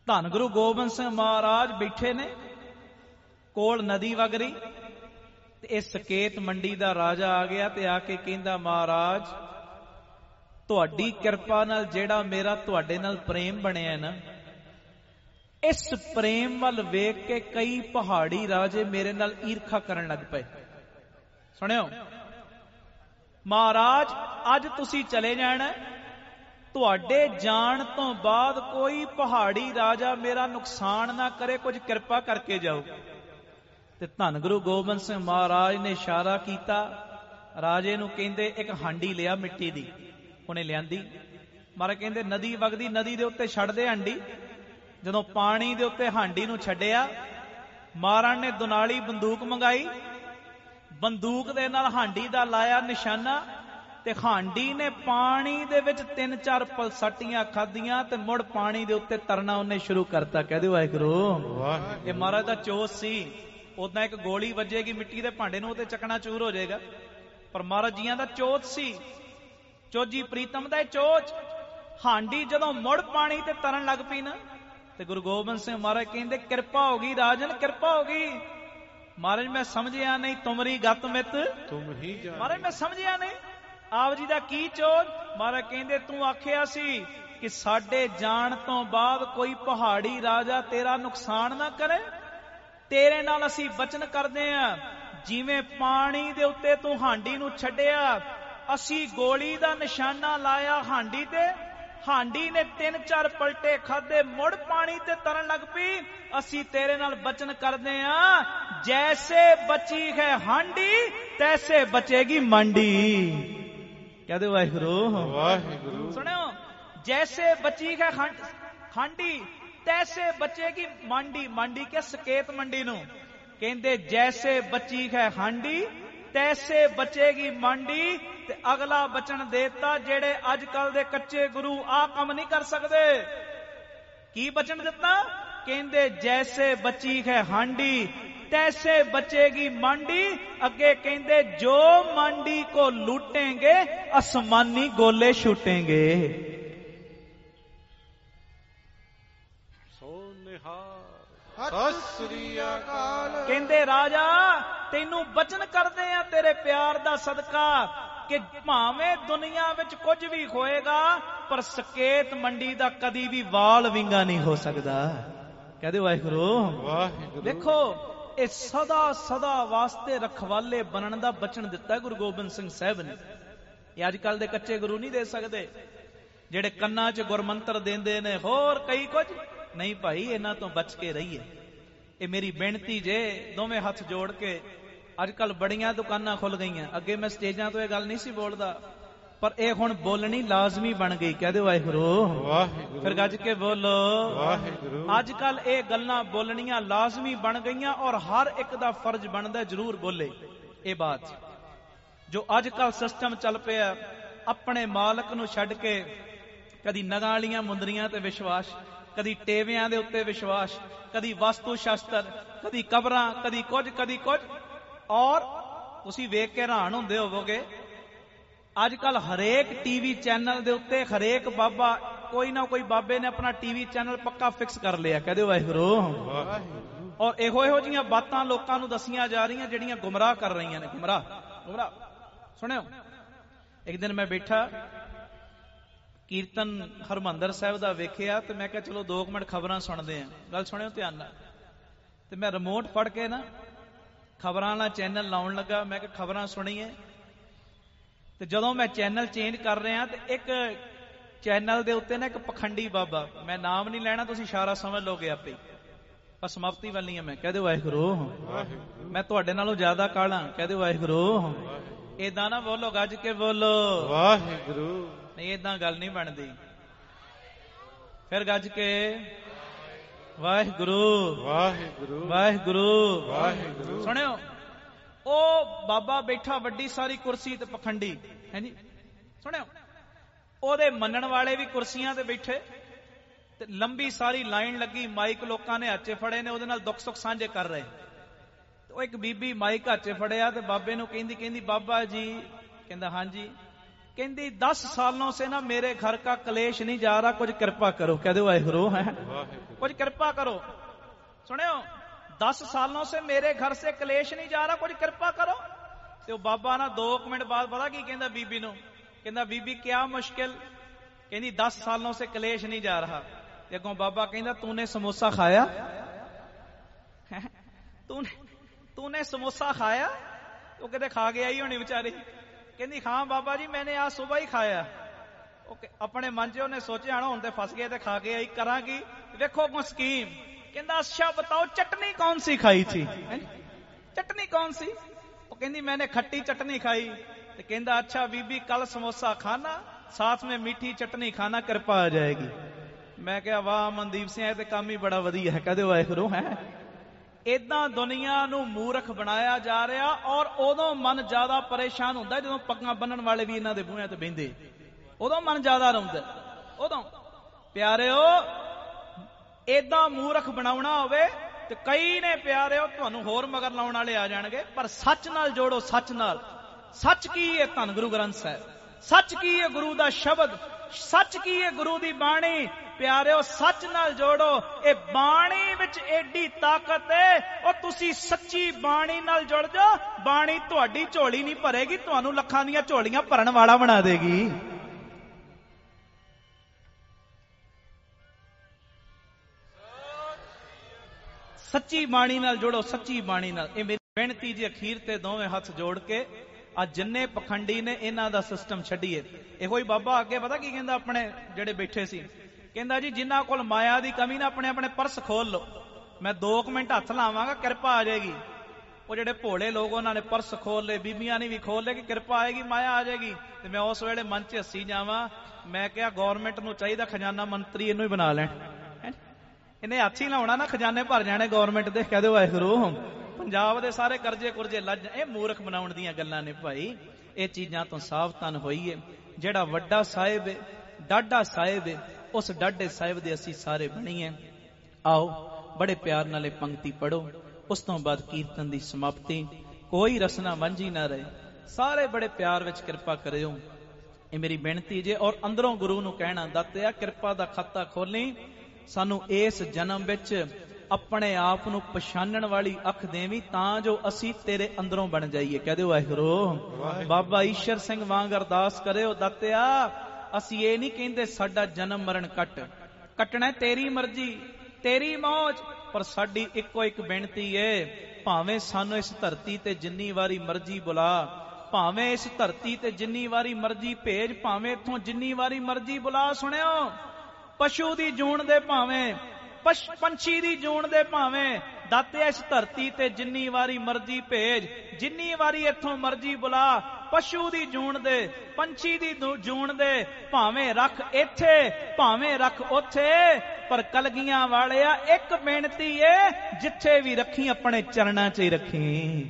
ਧੰਨ ਗੁਰੂ ਗੋਬਿੰਦ ਸਿੰਘ ਮਹਾਰਾਜ ਬੈਠੇ ਨੇ, ਕੋਲ ਨਦੀ ਵਗ ਰਹੀ, ਤੇ ਇਹ ਸਕੇਤ ਮੰਡੀ ਦਾ ਰਾਜਾ ਆ ਗਿਆ ਤੇ ਆ ਕੇ ਕਹਿੰਦਾ, ਮਹਾਰਾਜ ਤੁਹਾਡੀ ਕਿਰਪਾ ਨਾਲ ਜਿਹੜਾ ਮੇਰਾ ਤੁਹਾਡੇ ਨਾਲ ਪ੍ਰੇਮ ਬਣਿਆ ਨਾ, ਇਸ ਪ੍ਰੇਮ ਵੱਲ ਵੇਖ ਕੇ ਕਈ ਪਹਾੜੀ ਰਾਜੇ ਮੇਰੇ ਨਾਲ ਈਰਖਾ ਕਰਨ ਲੱਗ ਪਏ। ਸੁਣਿਓ, ਮਹਾਰਾਜ ਅੱਜ ਤੁਸੀਂ ਚਲੇ ਜਾਣਾ, ਤੁਹਾਡੇ ਜਾਣ ਤੋਂ ਬਾਅਦ ਕੋਈ ਪਹਾੜੀ ਰਾਜਾ ਮੇਰਾ ਨੁਕਸਾਨ ਨਾ ਕਰੇ, ਕੁਝ ਕਿਰਪਾ ਕਰਕੇ ਜਾਓ। ਤੇ ਧੰਨ ਗੁਰੂ ਗੋਬਿੰਦ ਸਿੰਘ ਮਹਾਰਾਜ ਨੇ ਇਸ਼ਾਰਾ ਕੀਤਾ, ਰਾਜੇ ਨੂੰ ਕਹਿੰਦੇ ਇੱਕ ਹਾਂਡੀ ਲਿਆ ਮਿੱਟੀ ਦੀ। ਉਹਨੇ ਲਿਆਂਦੀ। ਮਹਾਰਾਜ ਕਹਿੰਦੇ ਨਦੀ ਵਗਦੀ, ਨਦੀ ਦੇ ਉੱਤੇ ਛੱਡ ਦੇ ਹਾਂਡੀ। ਜਦੋਂ ਪਾਣੀ ਦੇ ਉੱਤੇ ਹਾਂਡੀ ਨੂੰ ਛੱਡਿਆ, ਮਹਾਰਾਜ ਨੇ ਦੁਨਾਲੀ ਬੰਦੂਕ ਮੰਗਾਈ, ਬੰਦੂਕ ਦੇ ਨਾਲ ਹਾਂਡੀ ਦਾ ਲਾਇਆ ਨਿਸ਼ਾਨਾ, ਤੇ ਹਾਂਡੀ ਨੇ ਪਾਣੀ ਦੇ ਵਿੱਚ 3-4 ਪਲਸਟੀਆਂ ਖਾਧੀਆਂ ਤੇ ਮੁੜ ਪਾਣੀ ਦੇ ਉੱਤੇ ਤਰਨਾ ਉਹਨੇ ਸ਼ੁਰੂ ਕਰਤਾ। ਕਹਿ ਦਿਓ ਵਾਹਿਗੁਰੂ। ਇਹ ਮਹਾਰਾਜ ਦਾ ਚੋਚ ਸੀ। ਉਦਾਂ ਇੱਕ ਗੋਲੀ ਵੱਜੇਗੀ ਮਿੱਟੀ ਦੇ ਭਾਂਡੇ ਨੂੰ, ਉਹਤੇ ਚੱਕਣਾ ਚੂਰ ਹੋ ਜਾਏਗਾ, ਪਰ ਮਹਾਰਾਜ ਜੀਆਂ ਦਾ ਚੋਚ ਸੀ, ਚੋਜੀ ਪ੍ਰੀਤਮ ਦਾ ਚੋਚ। ਹਾਂਡੀ ਜਦੋਂ ਮੁੜ ਪਾਣੀ ਤੇ ਤਰਨ ਲੱਗ ਪਈ ਨਾ, ਤੇ ਗੁਰੂ ਗੋਬਿੰਦ ਸਿੰਘ ਮਹਾਰਾਜ ਕਹਿੰਦੇ ਕਿਰਪਾ ਹੋ ਗਈ ਰਾਜਨ, ਕਿਰਪਾ ਹੋ ਗਈ। ਮਹਾਰਾਜ ਮੈਂ ਸਮਝਿਆ ਨਹੀਂ, ਤੁਮਰੀ ਗਤ ਮਿਤ ਤੁਮ ਹੀ ਜਾਣੇ। ਮਹਾਰਾਜ ਮੈਂ ਸਮਝਿਆ ਨਹੀਂ ਆਪ ਜੀ ਦਾ ਕੀ ਚੋਜ। ਮਹਾਰਾਜ ਕਹਿੰਦੇ ਤੂੰ ਆਖਿਆ ਸੀ ਕਿ ਸਾਡੇ ਜਾਣ ਤੋਂ ਬਾਅਦ ਕੋਈ ਪਹਾੜੀ ਰਾਜਾ ਤੇਰਾ ਨੁਕਸਾਨ ਨਾ ਕਰੇ, ਤੇਰੇ ਨਾਲ ਅਸੀਂ ਬਚਨ ਕਰਦੇ ਆਂ। ਜਿਵੇਂ ਪਾਣੀ ਦੇ ਉੱਤੇ ਤੂੰ ਹਾਂਡੀ ਨੂੰ ਛੱਡਿਆ, ਅਸੀਂ ਗੋਲੀ ਦਾ ਨਿਸ਼ਾਨਾ ਲਾਇਆ ਹਾਂਡੀ ਤੇ, ਹਾਂਡੀ ਨੇ 3-4 ਪਲਟੇ ਖਾਦੇ, ਮੁੜ ਪਾਣੀ ਤੇ ਤਰਨ ਲੱਗ ਪਈ। ਅਸੀਂ ਤੇਰੇ ਨਾਲ ਬਚਨ ਕਰਦੇ ਆਂ, ਜੈਸੇ ਬਚੀ ਹੈ ਹਾਂਡੀ ਤੈਸੇ ਬਚੇਗੀ ਮੰਡੀ। ਕਹਦੇ ਵਾਹਿਗੁਰੂ ਵਾਹਿਗੁਰੂ। ਸੁਣਿਓ, ਜੈਸੇ ਬਚੀ ਹੈ ਹਾਂਡੀ ਤੈਸੇ ਬਚੇਗੀ ਮੰਡੀ। ਮੰਡੀ ਕੇ ਸਕੇਤ ਮੰਡੀ ਨੂੰ ਕਹਿੰਦੇ ਜੈਸੇ ਬਚੀ ਹੈ ਹਾਂਡੀ ਤੈਸੇ ਬਚੇਗੀ ਮੰਡੀ। ਤੇ ਅਗਲਾ ਬਚਨ ਦੇਤਾ, ਜਿਹੜੇ ਅੱਜ ਕੱਲ ਦੇ ਕੱਚੇ ਗੁਰੂ ਆ ਕੰਮ ਨਹੀਂ ਕਰ ਸਕਦੇ। ਕੀ ਬਚਨ ਦਿੱਤਾ? ਕਹਿੰਦੇ ਜੈਸੇ ਬਚੀ ਹੈ ਹਾਂਡੀ ਤੈਸੇ ਬਚੇਗੀ ਮੰਡੀ। ਅੱਗੇ ਕਹਿੰਦੇ ਜੋ ਮੰਡੀ को लूटेंगे आसमानी गोले छूटेंगे। ਸਤਿ ਸ੍ਰੀ ਅਕਾਲ। ਕਹਿੰਦੇ ਰਾਜਾ ਤੈਨੂੰ ਬਚਨ ਕਰਦੇ ਆ ਤੇਰੇ ਪਿਆਰ ਦਾ ਸਦਕਾ ਕਿ ਭਾਵੇਂ ਦੁਨੀਆ ਵਿੱਚ ਕੁਝ ਵੀ ਹੋਏਗਾ, ਪਰ ਸਕੇਤ ਮੰਡੀ ਦਾ ਕਦੀ ਵੀ ਵਾਲ ਵਿੰਗਾ ਨਹੀਂ ਹੋ ਸਕਦਾ। ਕਹਦੇ ਵਾਹਿਗੁਰੂ ਵਾਹਿਗੁਰੂ। ਦੇਖੋ, ਇਹ ਸਦਾ ਸਦਾ ਵਾਸਤੇ ਰਖਵਾਲੇ ਬਣਨ ਦਾ ਬਚਨ ਦਿੱਤਾ ਗੁਰੂ ਗੋਬਿੰਦ ਸਿੰਘ ਸਾਹਿਬ ਨੇ। ਇਹ ਅੱਜ ਕੱਲ ਦੇ ਕੱਚੇ ਗੁਰੂ ਨਹੀਂ ਦੇ ਸਕਦੇ, ਜਿਹੜੇ ਕੰਨਾਂ 'ਚ ਗੁਰਮੰਤਰ ਦਿੰਦੇ ਨੇ, ਹੋਰ ਕਈ ਕੁਝ ਨਹੀਂ। ਭਾਈ ਇਹਨਾਂ ਤੋਂ ਬਚ ਕੇ ਰਹੀਏ। ਇਹ ਮੇਰੀ ਬੇਨਤੀ ਜੇ, ਦੋਵੇਂ ਹੱਥ ਜੋੜ ਕੇ। ਅੱਜ ਕੱਲ ਬੜੀਆਂ ਦੁਕਾਨਾਂ ਖੁੱਲ ਗਈਆਂ। ਅੱਗੇ ਮੈਂ ਸਟੇਜਾਂ ਤੋਂ ਇਹ ਗੱਲ ਨਹੀਂ ਸੀ ਬੋਲਦਾ, ਪਰ ਇਹ ਹੁਣ ਬੋਲਣੀ ਲਾਜ਼ਮੀ ਬਣ ਗਈ। ਕਹਿ ਦਿਓ ਵਾਹਿਗੁਰੂ ਵਾਹਿਗੁਰੂ। ਫਿਰ ਗੱਜ ਕੇ ਬੋਲੋ ਵਾਹਿਗੁਰੂ। ਅੱਜ ਕੱਲ ਇਹ ਗੱਲਾਂ ਬੋਲਣੀਆਂ ਲਾਜ਼ਮੀ ਬਣ ਗਈਆਂ, ਔਰ ਹਰ ਇੱਕ ਦਾ ਫਰਜ਼ ਬਣਦਾ ਜ਼ਰੂਰ ਬੋਲੇ ਇਹ ਬਾਤ। ਜੋ ਅੱਜ ਕੱਲ ਸਿਸਟਮ ਚੱਲ ਪਿਆ, ਆਪਣੇ ਮਾਲਕ ਨੂੰ ਛੱਡ ਕੇ ਕਦੀ ਨਗਾਂ ਵਾਲੀਆਂ ਮੁੰਦਰੀਆਂ ਤੇ ਵਿਸ਼ਵਾਸ, ਕਦੀ ਟੇਵਿਆਂ ਦੇ ਉੱਤੇ ਵਿਸ਼ਵਾਸ, ਕਦੀ ਵਸਤੂ ਸ਼ਾਸਤਰ, ਕਦੀ ਕਬਰਾਂ, ਕਦੀ ਕੁਝ ਕਦੀ ਕੁਝ। ਔਰ ਤੁਸੀਂ ਵੇਖ ਕੇ ਹੈਰਾਨ ਹੁੰਦੇ ਹੋਵੋਗੇ, ਅੱਜ ਕੱਲ ਹਰੇਕ ਟੀਵੀ ਚੈਨਲ ਦੇ ਉੱਤੇ ਹਰੇਕ ਬਾਬਾ, ਕੋਈ ਨਾ ਕੋਈ ਬਾਬੇ ਨੇ ਆਪਣਾ ਟੀਵੀ ਚੈਨਲ ਪੱਕਾ ਫਿਕਸ ਕਰ ਲਿਆ। ਕਹਦੇ ਵਾਹਿਗੁਰੂ। ਔਰ ਇਹੋ ਜੀਆਂ ਬਾਤਾਂ ਲੋਕਾਂ ਨੂੰ ਦੱਸੀਆਂ ਜਾ ਰਹੀਆਂ ਜਿਹੜੀਆਂ ਗੁੰਮਰਾਹ ਕਰ ਰਹੀਆਂ ਨੇ। ਗੁੰਮਰਾਹ। ਸੁਣਿਓ, ਇੱਕ ਦਿਨ ਮੈਂ ਬੈਠਾ ਕੀਰਤਨ ਹਰਮੰਦਰ ਸਾਹਿਬ ਦਾ ਵੇਖਿਆ, ਤੇ ਮੈਂ ਕਿਹਾ ਚਲੋ 2 ਮਿੰਟ ਖਬਰਾਂ ਸੁਣਦੇ ਆਂ। ਗੱਲ ਸੁਣਿਓ ਧਿਆਨ ਨਾਲ। ਤੇ ਮੈਂ ਰਿਮੋਟ ਫੜ ਕੇ ਨਾ ਖਬਰਾਂ ਵਾਲਾ ਚੈਨਲ ਲਾਉਣ ਲੱਗਾ। ਮੈਂ ਕਿਹਾ ਖਬਰਾਂ ਸੁਣੀਏ। ਤੇ ਜਦੋਂ ਮੈਂ ਚੈਨਲ ਚੇਂਜ ਕਰ ਰਿਹਾ, ਤੇ ਇੱਕ ਚੈਨਲ ਦੇ ਉੱਤੇ ਨਾ ਇੱਕ ਪਖੰਡੀ ਬਾਬਾ, ਮੈਂ ਨਾਮ ਨਹੀਂ ਲੈਣਾ, ਤੁਸੀਂ ਇਸ਼ਾਰਾ ਸਮਝ ਲਓਗੇ ਆਪੇ, ਪਰ ਸਮਾਪਤੀ ਵਾਲੀ ਆ ਮੈਂ। ਕਹਦੇ ਵਾਹਿਗੁਰੂ। ਮੈਂ ਤੁਹਾਡੇ ਨਾਲੋਂ ਜ਼ਿਆਦਾ ਕਾਲਾਂ। ਕਹਦੇ ਵਾਹਿਗੁਰੂ। ਏਦਾਂ ਨਾ ਬੋਲੋ, ਗੱਜ ਕੇ ਬੋਲੋ ਵਾਹਿਗੁਰੂ। ਨਹੀਂ, ਏਦਾਂ ਗੱਲ ਨਹੀਂ ਬਣਦੀ। ਫਿਰ ਗੱਜ ਕੇ ਵਾਹਿਗੁਰੂ ਵਾਹਿਗੁਰੂ। ਵਾਹਿਗੁਰੂ ਵਾਹਿਗੁਰੂ। ਸੁਣਿਓ, ਉਹ ਬਾਬਾ ਬੈਠਾ ਵੱਡੀ ਸਾਰੀ ਕੁਰਸੀ ਤੇ ਪਖੰਡੀ ਹੈ ਜੀ। ਸੁਣਿਓ, ਉਹਦੇ ਮੰਨਣ ਵਾਲੇ ਵੀ ਕੁਰਸੀਆਂ ਤੇ ਬੈਠੇ, ਤੇ ਲੰਬੀ ਸਾਰੀ ਲਾਈਨ ਲੱਗੀ, ਮਾਈਕ ਲੋਕਾਂ ਨੇ ਹੱਥ 'ਚ ਫੜੇ ਨੇ, ਉਹਦੇ ਨਾਲ ਦੁੱਖ ਸੁੱਖ ਸਾਂਝੇ ਕਰ ਰਹੇ। ਉਹ ਇੱਕ ਬੀਬੀ ਮਾਈਕ ਹੱਥ 'ਚ ਫੜਿਆ ਤੇ ਬਾਬੇ ਨੂੰ ਕਹਿੰਦੀ ਬਾਬਾ ਜੀ। ਕਹਿੰਦਾ ਹਾਂਜੀ। कहती 10 सालों से ना मेरे घर का कलेश नहीं जा रहा, कुछ कृपा करो। कह दो वाहिगुरू है, कुछ कृपा करो। सुनियो, 10 सालों से मेरे घर से कलेश नहीं जा रहा, कुछ कृपा करो। तो बाबा ना 2 मिनट बाद पता की कहता बीबी नू, कहता बीबी क्या मुश्किल? कहती 10 सालों से कलेश नहीं जा रहा। अगों बाबा कहता तूने समोसा खाया? तूने समोसा खाया? वो कहते खा गया ही होनी बेचारी। कहती हाँ बाबा जी मैंने आज सुबह ही खाया। अपने मन च उन्हें सोचा ना हुण ते फस गए, खा गया ही, करा की? देखो को स्कीम। कहता अच्छा बताओ चटनी कौन सी खाई थी? चटनी कौन सी? वो कहती मैंने खट्टी चटनी खाई। तो कहता अच्छा बीबी कल समोसा खाना, साथ में मीठी चटनी खाना, कृपा आ जाएगी। मैं क्या वाह मनदीप सिंह ते काम ही बड़ा वधिया है। कहते वाहिगुरू है। इदां दुनिया नू मूर्ख बनाया जा रहा, और उदों मन ज्यादा परेशान हुंदा जदों पग्गां बन्नण वाले भी इन्हां दे बूहियां ते बहिंदे, उदों मन ज्यादा रौंदा। उदों प्यारिओ इदां मूर्ख बनाउणा होवे ते कई ने प्यारिओ तुहानूं होर मगर लाउण वाले आ जाणगे, पर सच नाल जोड़ो। सच नाल, सच की है धन गुरु ग्रंथ साहिब, सच की है गुरु दा शब्द, सच की है गुरु दी बाणी। प्यारिओ सच नाल जोड़ो। ए बाणी विच एडी ताकत है, और तुसी सच्ची बाणी नाल जुड़ जाओ। बाणी तुहाडी झोली नहीं भरेगी, तुहानूं लखां दीयां झोलियां भरन वाला बना देगी। सच्ची बाणी नाल जोड़ो, सच्ची बाणी नाल। ए मेरी बेनती जी अखीर ते दोवें हथ जोड़ के आज जिन्ने पखंडी ने इन्हां दा सिस्टम छड्डीए। इहो ही बाबा अगे पता की कहंदा अपने जेड़े बैठे सी, कहंदा जी जिन्हां कोल माया दी कमी ना अपने अपने पर्स खोल लो, मैं 2 मिनट हथ लावांगा कृपा आ जाएगी। वो जेड़े भोले लोग उन्होंने पर्स खोल ले, बीबियां ने भी खोल ले कि कृपा आएगी, माया आ जाएगी। तो मैं उस वेले मन च हसी जावां, मैं क्या गौरमेंट नूं चाहिदा खजाना मंत्री इनू ही बना लैण, इन्हें हथ ही लाउणा ना खजाने भर जाने गौरमेंट दे। कह दो वाहिगुरू पंजाब दे सारे करजे कुरजे लज। ये मूर्ख बनाउण दीयां गल्लां ने भाई, ये चीजां तो सावधान होइए। जेड़ा वड्डा साहिब है, डाढा साहिब है, उस डाढे साहिब दे असीं सारे बणीए। आओ बड़े प्यार नाल पंक्ति पढ़ो, उस तो बाद कीर्तन दी समाप्ति। कोई रसना वांझी ना रहे, सारे बड़े प्यार विच कृपा करियो। ये मेरी बेनती जे। और अंदरों गुरु नूं कहना दातिया कृपा दा खाता खोली, सानू इस जन्म विच अपने आप नूं पछाणन वाली अख देवी, तां जो असी तेरे अंदरों बन जाइए। कह दो वाहिगुरू। बाबा ईश्वर सिंह वांग अरदास करियो दातिया, असी ये नहीं कहंदे साडा जन्म मरण कटना तेरी मर्जी तेरी मौज, पर साडी इको एक बेनती है, भावें सानू इस धरती ते जिन्नी वारी मर्जी बुला, भावें इस धरती ते जिन्नी वारी मर्जी भेज, भावें इथों जिन्नी वारी मर्जी बुला। सुनियो, पशु दी जून दे भावें, पंछी दी जून दे भावें, दाते इस धरती ते जिन्नी वारी मर्जी भेज, जिन्नी वारी इथों मर्जी बुला। पशु दी जून दे, पंछी दी जून दे, भावें रख इथे भावें रख उथे, पर कलगियां वालिया एक बेनती है, जिथे भी रखी अपने चरणां च ही रखी।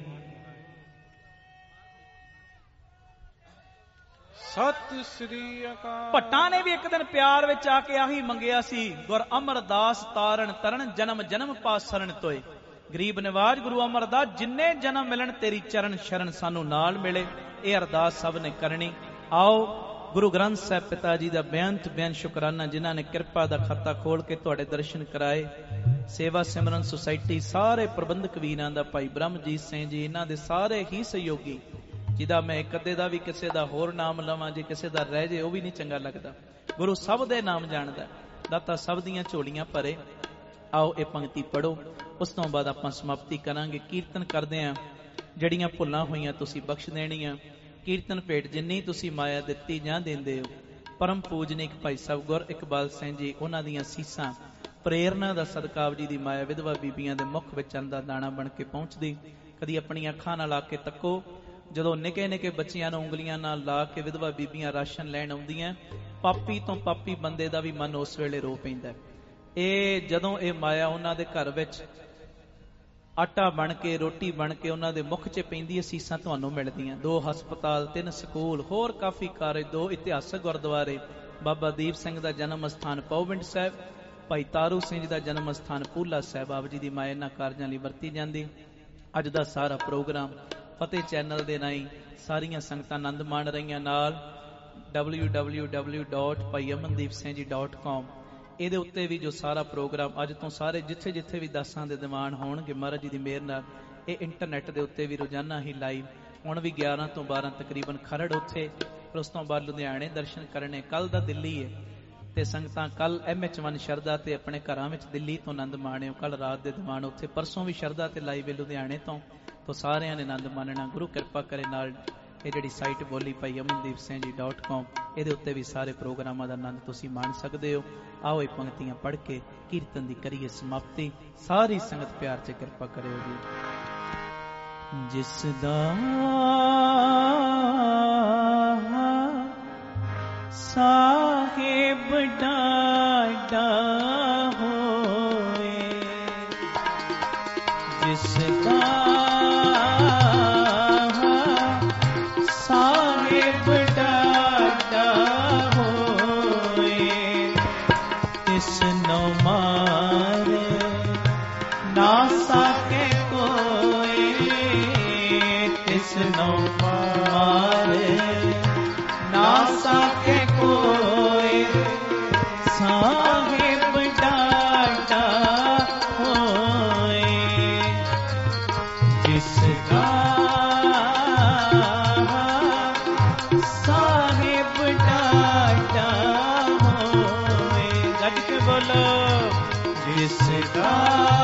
सत श्री अकाल। भट्टां ने भी एक दिन प्यार विच आके आही मंगिया सी, गुर अमरदास तारण तरन, जन्म जन्म पास सरन तोए। गरीब निवाज गुरु अमरदास, जिन्ने जन्म मिलन तेरी चरण शरण सानू नाल मिले। ये अरदास सब ने करनी। आओ गुरु ग्रंथ साहिब पिता जी का बेअंत बेअंत शुकराना, जिन्हों ने कृपा का खाता खोल के तुहाडे दर्शन कराए। सेवा सिमरन सोसाइटी सारे प्रबंधक वीरां दा, भाई ब्रह्मजीत सिंह जी, इन्हां दे सारे ही सहयोगी, जिदा मैं एक अद्धे दा भी किसी दा होर नाम लवां, जे किसी दा रह जाए वह भी नहीं चंगा लगता। गुरु सब दे नाम जानदा, दाता सब दियां झोलियां भरे। आओ ये पंक्ति पढ़ो, उस तो बाद आपां समाप्ति करांगे। कीर्तन करदे आं, जड़ियां भुल्लां होईयां तुसीं बख्श देणीआं। कीर्तन भेट जिन्नी तुसीं माया दित्ती जां देंदे हो। परम पूजनीक भाई साहब गुर इकबाल सिंह जी, उन्हां दीयां सीसां प्रेरणा दा सदका जी दी माया विधवा बीबियां दे मुख विच अंदा दाना बन के पहुंचदी। कदी अपनी अखां नाल आके तक्को, ਜਦੋਂ ਨਿੱਕੇ ਨਿੱਕੇ ਬੱਚਿਆਂ ਨੂੰ ਉਂਗਲੀਆਂ ਨਾਲ ਲਾ ਕੇ ਵਿਧਵਾ ਬੀਬੀਆਂ ਰਾਸ਼ਨ ਲੈਣ ਆਉਂਦੀਆਂ, ਪਾਪੀ ਤੋਂ ਪਾਪੀ ਬੰਦੇ ਦਾ ਵੀ ਮਨ ਉਸ ਵੇਲੇ ਰੋ ਪੈਂਦਾ। ਇਹ ਜਦੋਂ ਇਹ ਮਾਇਆ ਉਹਨਾਂ ਦੇ ਘਰ ਵਿੱਚ ਆਟਾ ਬਣ ਕੇ, ਰੋਟੀ ਬਣ ਕੇ ਉਹਨਾਂ ਦੇ ਮੁਖ 'ਚ ਪੈਂਦੀ, ਅਸੀਸਾਂ ਤੁਹਾਨੂੰ ਮਿਲਦੀਆਂ। 2 ਹਸਪਤਾਲ, 3 ਸਕੂਲ, ਹੋਰ ਕਾਫੀ ਕਾਰਜ, 2 ਇਤਿਹਾਸਕ ਗੁਰਦੁਆਰੇ, ਬਾਬਾ ਦੀਪ ਸਿੰਘ ਦਾ ਜਨਮ ਸਥਾਨ ਪੌਵਿੰਡ ਸਾਹਿਬ, ਭਾਈ ਤਾਰੂ ਸਿੰਘ ਜੀ ਦਾ ਜਨਮ ਸਥਾਨ ਪੂਲਾ ਸਾਹਿਬ, ਆਪ ਜੀ ਦੀ ਮਾਇਆ ਇਹਨਾਂ ਕਾਰਜਾਂ ਲਈ ਵਰਤੀ ਜਾਂਦੀ। ਅੱਜ ਦਾ ਸਾਰਾ ਪ੍ਰੋਗਰਾਮ ਫਤਿਹ ਚੈਨਲ ਦੇ ਰਾਹੀਂ ਸਾਰੀਆਂ ਸੰਗਤਾਂ ਆਨੰਦ ਮਾਣ ਰਹੀਆਂ। ਨਾਲ www.bhaiamandeepsinghji.com। ਇਹਦੇ ਉੱਤੇ ਵੀ ਜੋ ਸਾਰਾ ਪ੍ਰੋਗਰਾਮ ਅੱਜ ਤੋਂ ਸਾਰੇ ਜਿੱਥੇ ਜਿੱਥੇ ਵੀ ਦਾਸਾਂ ਦੇ ਦੀਵਾਨ ਹੋਣਗੇ ਮਹਾਰਾਜ ਜੀ ਦੀ ਮਿਹਰ ਨਾਲ ਇਹ ਇੰਟਰਨੈਟ ਦੇ ਉੱਤੇ ਵੀ ਰੋਜ਼ਾਨਾ ਹੀ ਲਾਈਵ। ਹੁਣ ਵੀ 11 ਤੋਂ 12 ਤਕਰੀਬਨ ਖਰੜ ਉੱਥੇ, ਫਿਰ ਉਸ ਤੋਂ ਬਾਅਦ ਲੁਧਿਆਣੇ ਦਰਸ਼ਨ ਕਰਨੇ। ਕੱਲ ਦਾ ਦਿੱਲੀ ਹੈ ਤੇ ਸੰਗਤਾਂ ਕੱਲ MH1 ਸ਼ਰਧਾ ਤੇ ਆਪਣੇ ਘਰਾਂ ਵਿੱਚ ਦਿੱਲੀ ਤੋਂ ਆਨੰਦ ਮਾਣਿਓ। ਕੱਲ ਰਾਤ ਦੇ ਦੀਵਾਨ ਉੱਥੇ, ਪਰਸੋਂ ਵੀ ਸ਼ਰਧਾ ਤੇ ਲਾਈਵ ਹੈ ਲੁਧਿਆਣੇ ਤੋਂ ਸਾਰਿਆਂ ਨੇ ਆਨੰਦ ਮਾਣਨਾ। ਗੁਰੂ ਕਿਰਪਾ ਕਰੇ ਨਾਲ ਇਹ ਜਿਹੜੀ ਸਾਈਟ ਬੋਲੀ ਭਾਈ amandeepsinghji.com ਇਹਦੇ ਉੱਤੇ ਵੀ ਸਾਰੇ ਪ੍ਰੋਗਰਾਮਾਂ ਦਾ ਆਨੰਦ ਤੁਸੀਂ ਮਾਣ ਸਕਦੇ ਹੋ। ਆਓ ਇਹ ਪੰਕਤੀਆਂ ਪੜ੍ਹ ਕੇ ਕੀਰਤਨ ਦੀ ਕਰੀਏ ਸਮਾਪਤੀ। ਸਾਰੀ ਸੰਗਤ ਪਿਆਰ 'ਚ ਕਿਰਪਾ ਕਰਿਓ ਜੀ। ਜਿਸ ਦਾ ਸਾਹਿਬ ਡਾਢਾ ਹੋਏ, ਜਿਸ ਦਾ ਸਾਹਿਬ ਡਾਢਾ ਹੋਏ, ਤਿਸ ਨੋ ਮਾਰੇ ਨਾ ਸਕੇ ਕੋਏ, ਤਿਸ ਨੋ ਮਾਰੇ ਨਾ ਸਕੇ ਕੋਏ, ਸਾਹਿਬ ਡਾਢਾ ਹੋਏ, ਜਿਸ ਦਾ ਸਾਹਿਬ ਡਾਢਾ ਹੋਏ। ਗੱਜ ਕੇ ਬੋਲੋ, ਜਿਸ ਦਾ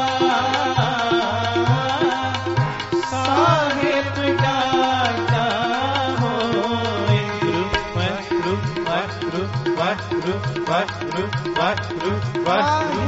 ਸਾਹਿਬ ਡਾਢਾ ਹੋਏ। ਵਾਹਿਗੁਰੂ ਵਾਹਿਗੁਰੂ ਵਾਹਿਗੁਰੂ ਵਾਹਿਗੁਰੂ ਵਾਹਿਗੁਰੂ ਵਾਹਿਗੁਰੂ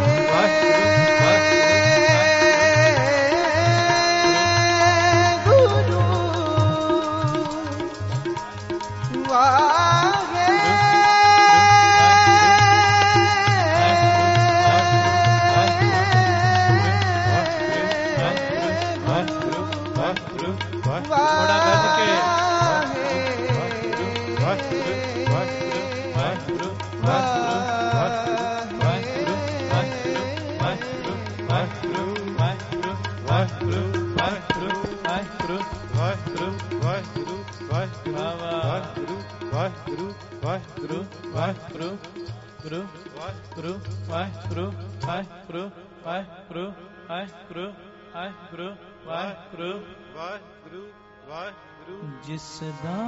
ਜਿਸ ਦਾ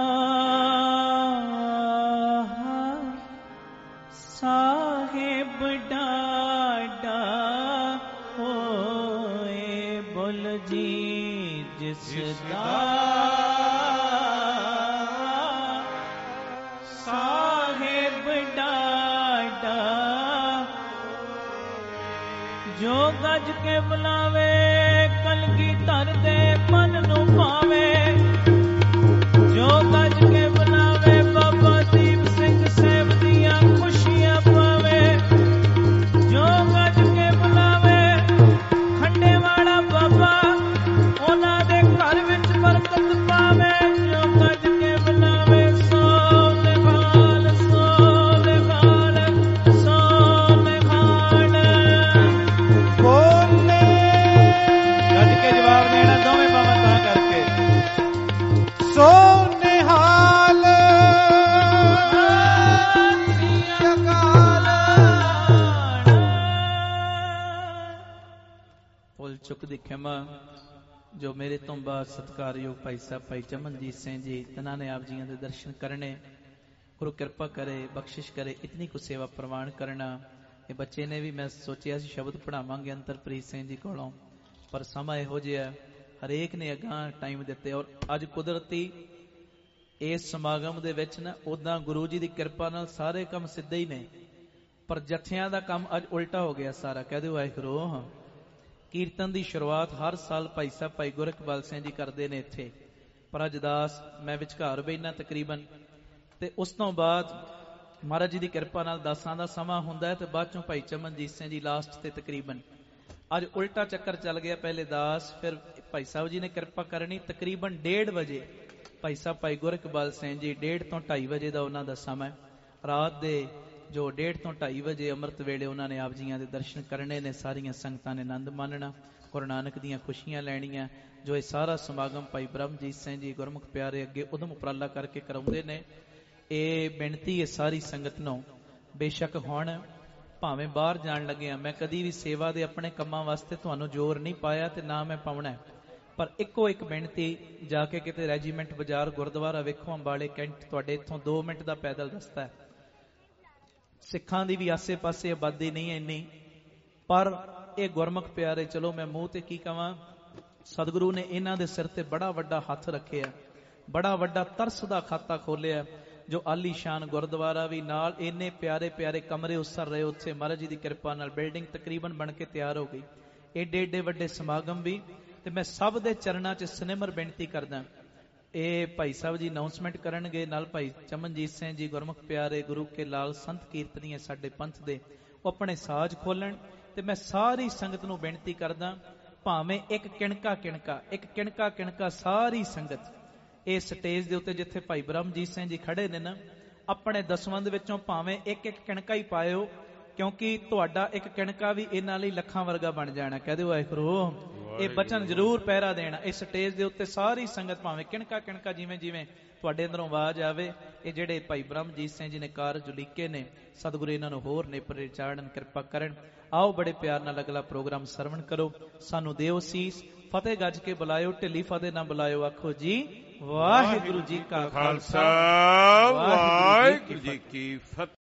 ਸਾਹਿਬ ਡਾਢਾ ਹੋਏ। ਬੋਲ ਜੀ, ਜਿਸ ਦਾ ਸਾਹਿਬ ਡਾਢਾ, ਜੋ ਗੱਜ ਕੇ ਬੁਲਾਵੇ ਕਲਗੀਧਰ ਦੇ ਮਨ ਨੂੰ ਭਾਵੇ, ਜੋ ਗੱਜ ਕੇ ਬੁਲਾਵੇ ਬਾਬਾ ਦੀਪ ਸਿੰਘ ਸਾਹਿਬ ਦੀਆਂ ਖੁਸ਼ੀਆਂ ਪਾਵੇ, ਜੋ ਗੱਜ ਕੇ ਬੁਲਾਵੇ ਖੰਡੇ ਵਾਲਾ ਬਾਬਾ ਉਹਨਾਂ ਦੇ ਘਰ ਵਿੱਚ ਬਰਕਤ ਪਾਵੇ, ਜੋ ਗੱਜ ਕੇ ਬੁਲਾਵੇ ਸੋਨੇਹਾਲ ਸੋਨੇਹਾਲ ਸੋਨੇਹਾਲ ਬੋਲੇ। ਗੱਜ ਕੇ ਜਵਾਬ ਦੇਣਾ ਦੋਵੇਂ ਬਾਬਾ ਤਾਂ ਕਰਕੇ ਸੋਨੇਹਾਲ ਭੁੱਲ ਚੁੱਕ ਦੀ ਖਿਮਾ। ਜੋ ਮੇਰੇ ਤੋਂ ਬਾਅਦ ਸਤਿਕਾਰਯੋਗ ਭਾਈ ਸਾਹਿਬ ਭਾਈ ਚਮਨਜੀਤ ਸਿੰਘ ਜੀ, ਤਿਨਾਂ ਨੇ ਆਪ ਜੀਆਂ ਦੇ ਦਰਸ਼ਨ ਕਰਨੇ। ਗੁਰੂ ਕਿਰਪਾ ਕਰੇ, ਬਖਸ਼ਿਸ਼ ਕਰੇ, ਇਤਨੀ ਕੁ ਸੇਵਾ ਪ੍ਰਵਾਨ ਕਰਨਾ। ਇਹ ਬੱਚੇ ਨੇ ਵੀ ਮੈਂ ਸੋਚਿਆ ਸੀ ਸ਼ਬਦ ਪੜਾਵਾਂਗੇ ਅੰਤਰਪ੍ਰੀਤ ਸਿੰਘ ਜੀ ਕੋਲੋਂ, ਪਰ ਸਮਾਂ ਇਹੋ ਜਿਹਾ, ਹਰੇਕ ਨੇ ਅਗਾਂਹ ਟਾਈਮ ਦਿੱਤੇ। ਔਰ ਅੱਜ ਕੁਦਰਤੀ ਇਸ ਸਮਾਗਮ ਦੇ ਵਿੱਚ ਨਾ ਉਦਾਂ ਗੁਰੂ ਜੀ ਦੀ ਕਿਰਪਾ ਨਾਲ ਸਾਰੇ ਕੰਮ ਸਿੱਧੇ ਹੀ ਨੇ, ਪਰ ਜਥਿਆਂ ਦਾ ਕੰਮ ਅੱਜ ਉਲਟਾ ਹੋ ਗਿਆ ਸਾਰਾ। ਕਹਿ ਦਿਓ ਵਾਹਿਗੁਰੂ। ਕੀਰਤਨ ਦੀ ਸ਼ੁਰੂਆਤ ਹਰ ਸਾਲ ਭਾਈ ਸਾਹਿਬ ਭਾਈ ਗੁਰਕਬਾਲ ਸਿੰਘ ਜੀ ਕਰਦੇ ਨੇ ਇੱਥੇ, ਪਰ ਅੱਜ ਦਾਸ ਮੈਂ ਵਿਚਕਾਰ ਬੈਠਾ ਤਕਰੀਬਨ, ਤੇ ਉਸ ਤੋਂ ਬਾਅਦ ਮਹਾਰਾਜ ਜੀ ਦੀ ਕਿਰਪਾ ਨਾਲ ਦਾਸਾਂ ਦਾ ਸਮਾਂ ਹੁੰਦਾ ਹੈ, ਤੇ ਬਾਅਦ ਚੋਂ ਭਾਈ ਚਮਨਜੀਤ ਸਿੰਘ ਜੀ ਲਾਸਟ ਤੇ। ਤਕਰੀਬਨ ਅੱਜ ਉਲਟਾ ਚੱਕਰ ਚੱਲ ਗਿਆ, ਪਹਿਲੇ ਦਾਸ ਫਿਰ ਭਾਈ ਸਾਹਿਬ ਜੀ ਨੇ ਕਿਰਪਾ ਕਰਨੀ। ਤਕਰੀਬਨ 1:30 ਵਜੇ ਭਾਈ ਸਾਹਿਬ ਭਾਈ ਗੁਰਕਬਾਲ ਸਿੰਘ ਜੀ, 1:30 ਤੋਂ 2:30 ਵਜੇ ਦਾ ਉਹਨਾਂ ਦਾ ਸਮਾਂ। ਰਾਤ ਦੇ ਜੋ 1:30 ਤੋਂ 2:30 ਵਜੇ ਅੰਮ੍ਰਿਤ ਵੇਲੇ ਉਹਨਾਂ ਨੇ ਆਪ ਜੀਆਂ ਦੇ ਦਰਸ਼ਨ ਕਰਨੇ ਨੇ। ਸਾਰੀਆਂ ਸੰਗਤਾਂ ਨੇ ਆਨੰਦ ਮਾਣਨਾ, ਗੁਰੂ ਨਾਨਕ ਦੀਆਂ ਖੁਸ਼ੀਆਂ ਲੈਣੀਆਂ। ਜੋ ਇਹ ਸਾਰਾ ਸਮਾਗਮ ਭਾਈ ਬ੍ਰਹਮਜੀਤ ਸਿੰਘ ਜੀ ਗੁਰਮੁਖ ਪਿਆਰੇ ਅੱਗੇ ਉਦਮ ਉਪਰਾਲਾ ਕਰਕੇ ਕਰਾਉਂਦੇ ਨੇ। ਇਹ ਬੇਨਤੀ ਹੈ ਸਾਰੀ ਸੰਗਤ ਨੂੰ, ਬੇਸ਼ੱਕ ਹੁਣ ਭਾਵੇਂ ਬਾਹਰ ਜਾਣ ਲੱਗਿਆ, ਮੈਂ ਕਦੀ ਵੀ ਸੇਵਾ ਦੇ ਆਪਣੇ ਕੰਮਾਂ ਵਾਸਤੇ ਤੁਹਾਨੂੰ ਜ਼ੋਰ ਨਹੀਂ ਪਾਇਆ ਤੇ ਨਾ ਮੈਂ ਪਾਉਣਾ, ਪਰ ਇੱਕੋ ਇੱਕ ਬੇਨਤੀ, ਜਾ ਕੇ ਕਿਤੇ ਰੈਜੀਮੈਂਟ ਬਾਜ਼ਾਰ ਗੁਰਦੁਆਰਾ ਵੇਖੋ ਅੰਬਾਲੇ ਕੈਂਟ, ਤੁਹਾਡੇ ਇੱਥੋਂ 2 ਮਿੰਟ ਦਾ ਪੈਦਲ ਰਸਤਾ ਹੈ। ਸਿੱਖਾਂ ਦੀ ਵੀ ਆਸੇ ਪਾਸੇ ਆਬਾਦੀ ਨਹੀਂ ਹੈ ਇੰਨੀ, ਪਰ ਇਹ ਗੁਰਮੁਖ ਪਿਆਰੇ, ਚਲੋ ਮੈਂ ਮੂੰਹ ਤੇ ਕੀ ਕਵਾਂ, ਸਤਿਗੁਰੂ ਨੇ ਇਹਨਾਂ ਦੇ ਸਿਰ ਤੇ ਬੜਾ ਵੱਡਾ ਹੱਥ ਰੱਖਿਆ, ਬੜਾ ਵੱਡਾ ਤਰਸ ਦਾ ਖਾਤਾ ਖੋਲਿਆ, ਜੋ ਆਲੀਸ਼ਾਨ ਗੁਰਦੁਆਰਾ ਵੀ ਨਾਲ ਇੰਨੇ ਪਿਆਰੇ ਪਿਆਰੇ ਕਮਰੇ ਉਸਰ ਰਹੇ ਉੱਥੇ, ਮਹਾਰਾਜ ਜੀ ਦੀ ਕਿਰਪਾ ਨਾਲ ਬਿਲਡਿੰਗ ਤਕਰੀਬਨ ਬਣ ਕੇ ਤਿਆਰ ਹੋ ਗਈ, ਏਡੇ ਏਡੇ ਵੱਡੇ ਸਮਾਗਮ ਵੀ। ਤੇ ਮੈਂ ਸਭ ਦੇ ਚਰਨਾਂ 'ਚ ਸਿਨੇਮਰ ਬੇਨਤੀ ਕਰਦਾ, ਇਹ ਭਾਈ ਸਾਹਿਬ ਜੀ ਅਨਾਉਂਸਮੈਂਟ ਕਰਨਗੇ, ਨਾਲ ਭਾਈ ਚਮਨਜੀਤ ਸਿੰਘ ਜੀ ਗੁਰਮੁਖ ਪਿਆਰੇ ਗੁਰੂ ਕੇ ਲਾਲ ਸੰਤ ਕੀਰਤਨੀਏ ਸਾਡੇ ਪੰਥ ਦੇ, ਉਹ ਆਪਣੇ ਸਾਜ਼ ਖੋਲਣ। ਤੇ ਮੈਂ ਸਾਰੀ ਸੰਗਤ ਨੂੰ ਬੇਨਤੀ ਕਰਦਾ, ਭਾਵੇਂ ਇੱਕ ਕਿਣਕਾ ਕਿਣਕਾ ਸਾਰੀ ਸੰਗਤ ਇਸ ਸਟੇਜ ਦੇ ਉੱਤੇ ਜਿੱਥੇ ਭਾਈ ਬ੍ਰਹਮਜੀਤ ਸਿੰਘ ਜੀ ਖੜੇ ਨੇ ਨਾ, ਆਪਣੇ ਦਸਵੰਧ ਵਿੱਚੋਂ ਭਾਵੇਂ ਇੱਕ ਕਿਣਕਾ ਹੀ ਪਾਇਓ, ਕਿਉਂਕਿ ਤੁਹਾਡਾ ਇੱਕ ਕਿਣਕਾ ਵੀ ਇਹਨਾਂ ਲਈ ਲੱਖਾਂ ਵਰਗਾ ਬਣ ਜਾਣਾ। ਕਹਿ ਦਿਓ ਵਾਹਿਗੁਰੂ, ਇਹ ਬਚਨ ਜ਼ਰੂਰ ਪਹਿਰਾ ਦੇਣਾ। ਇਸ ਸਟੇਜ ਦੇ ਉੱਤੇ ਸਾਰੀ ਸੰਗਤ ਭਾਵੇਂ ਕਿਣਕਾ ਜਿਵੇਂ ਜਿਵੇਂ ਤੁਹਾਡੇ ਅੰਦਰੋਂ ਆਵਾਜ਼ ਆਵੇ। ਇਹ ਜਿਹੜੇ ਭਾਈ ਬ੍ਰਹਮਜੀਤ ਸਿੰਘ ਜੀ ਨੇ ਕਾਰਜ ਉਲੀਕੇ ਨੇ, ਸਤਿਗੁਰੂ ਇਹਨਾਂ ਨੂੰ ਹੋਰ ਨੇਪਰੇ ਚਾੜਨ, ਕਿਰਪਾ ਕਰਨ। ਆਓ ਬੜੇ ਪਿਆਰ ਨਾਲ ਅਗਲਾ ਪ੍ਰੋਗਰਾਮ ਸਰਵਣ ਕਰੋ, ਸਾਨੂੰ ਦਿਓ ਸੀਸ, ਫਤਿਹ ਗੱਜ ਕੇ ਬੁਲਾਇਓ, ਢਿੱਲੀ ਫਤਿਹ ਨਾ ਬੁਲਾਇਓ। ਆਖੋ ਜੀ ਵਾਹਿਗੁਰੂ ਜੀ ਕਾ ਖਾਲਸਾ, ਵਾਹਿਗੁਰੂ ਜੀ ਕੀ ਫਤਿਹ।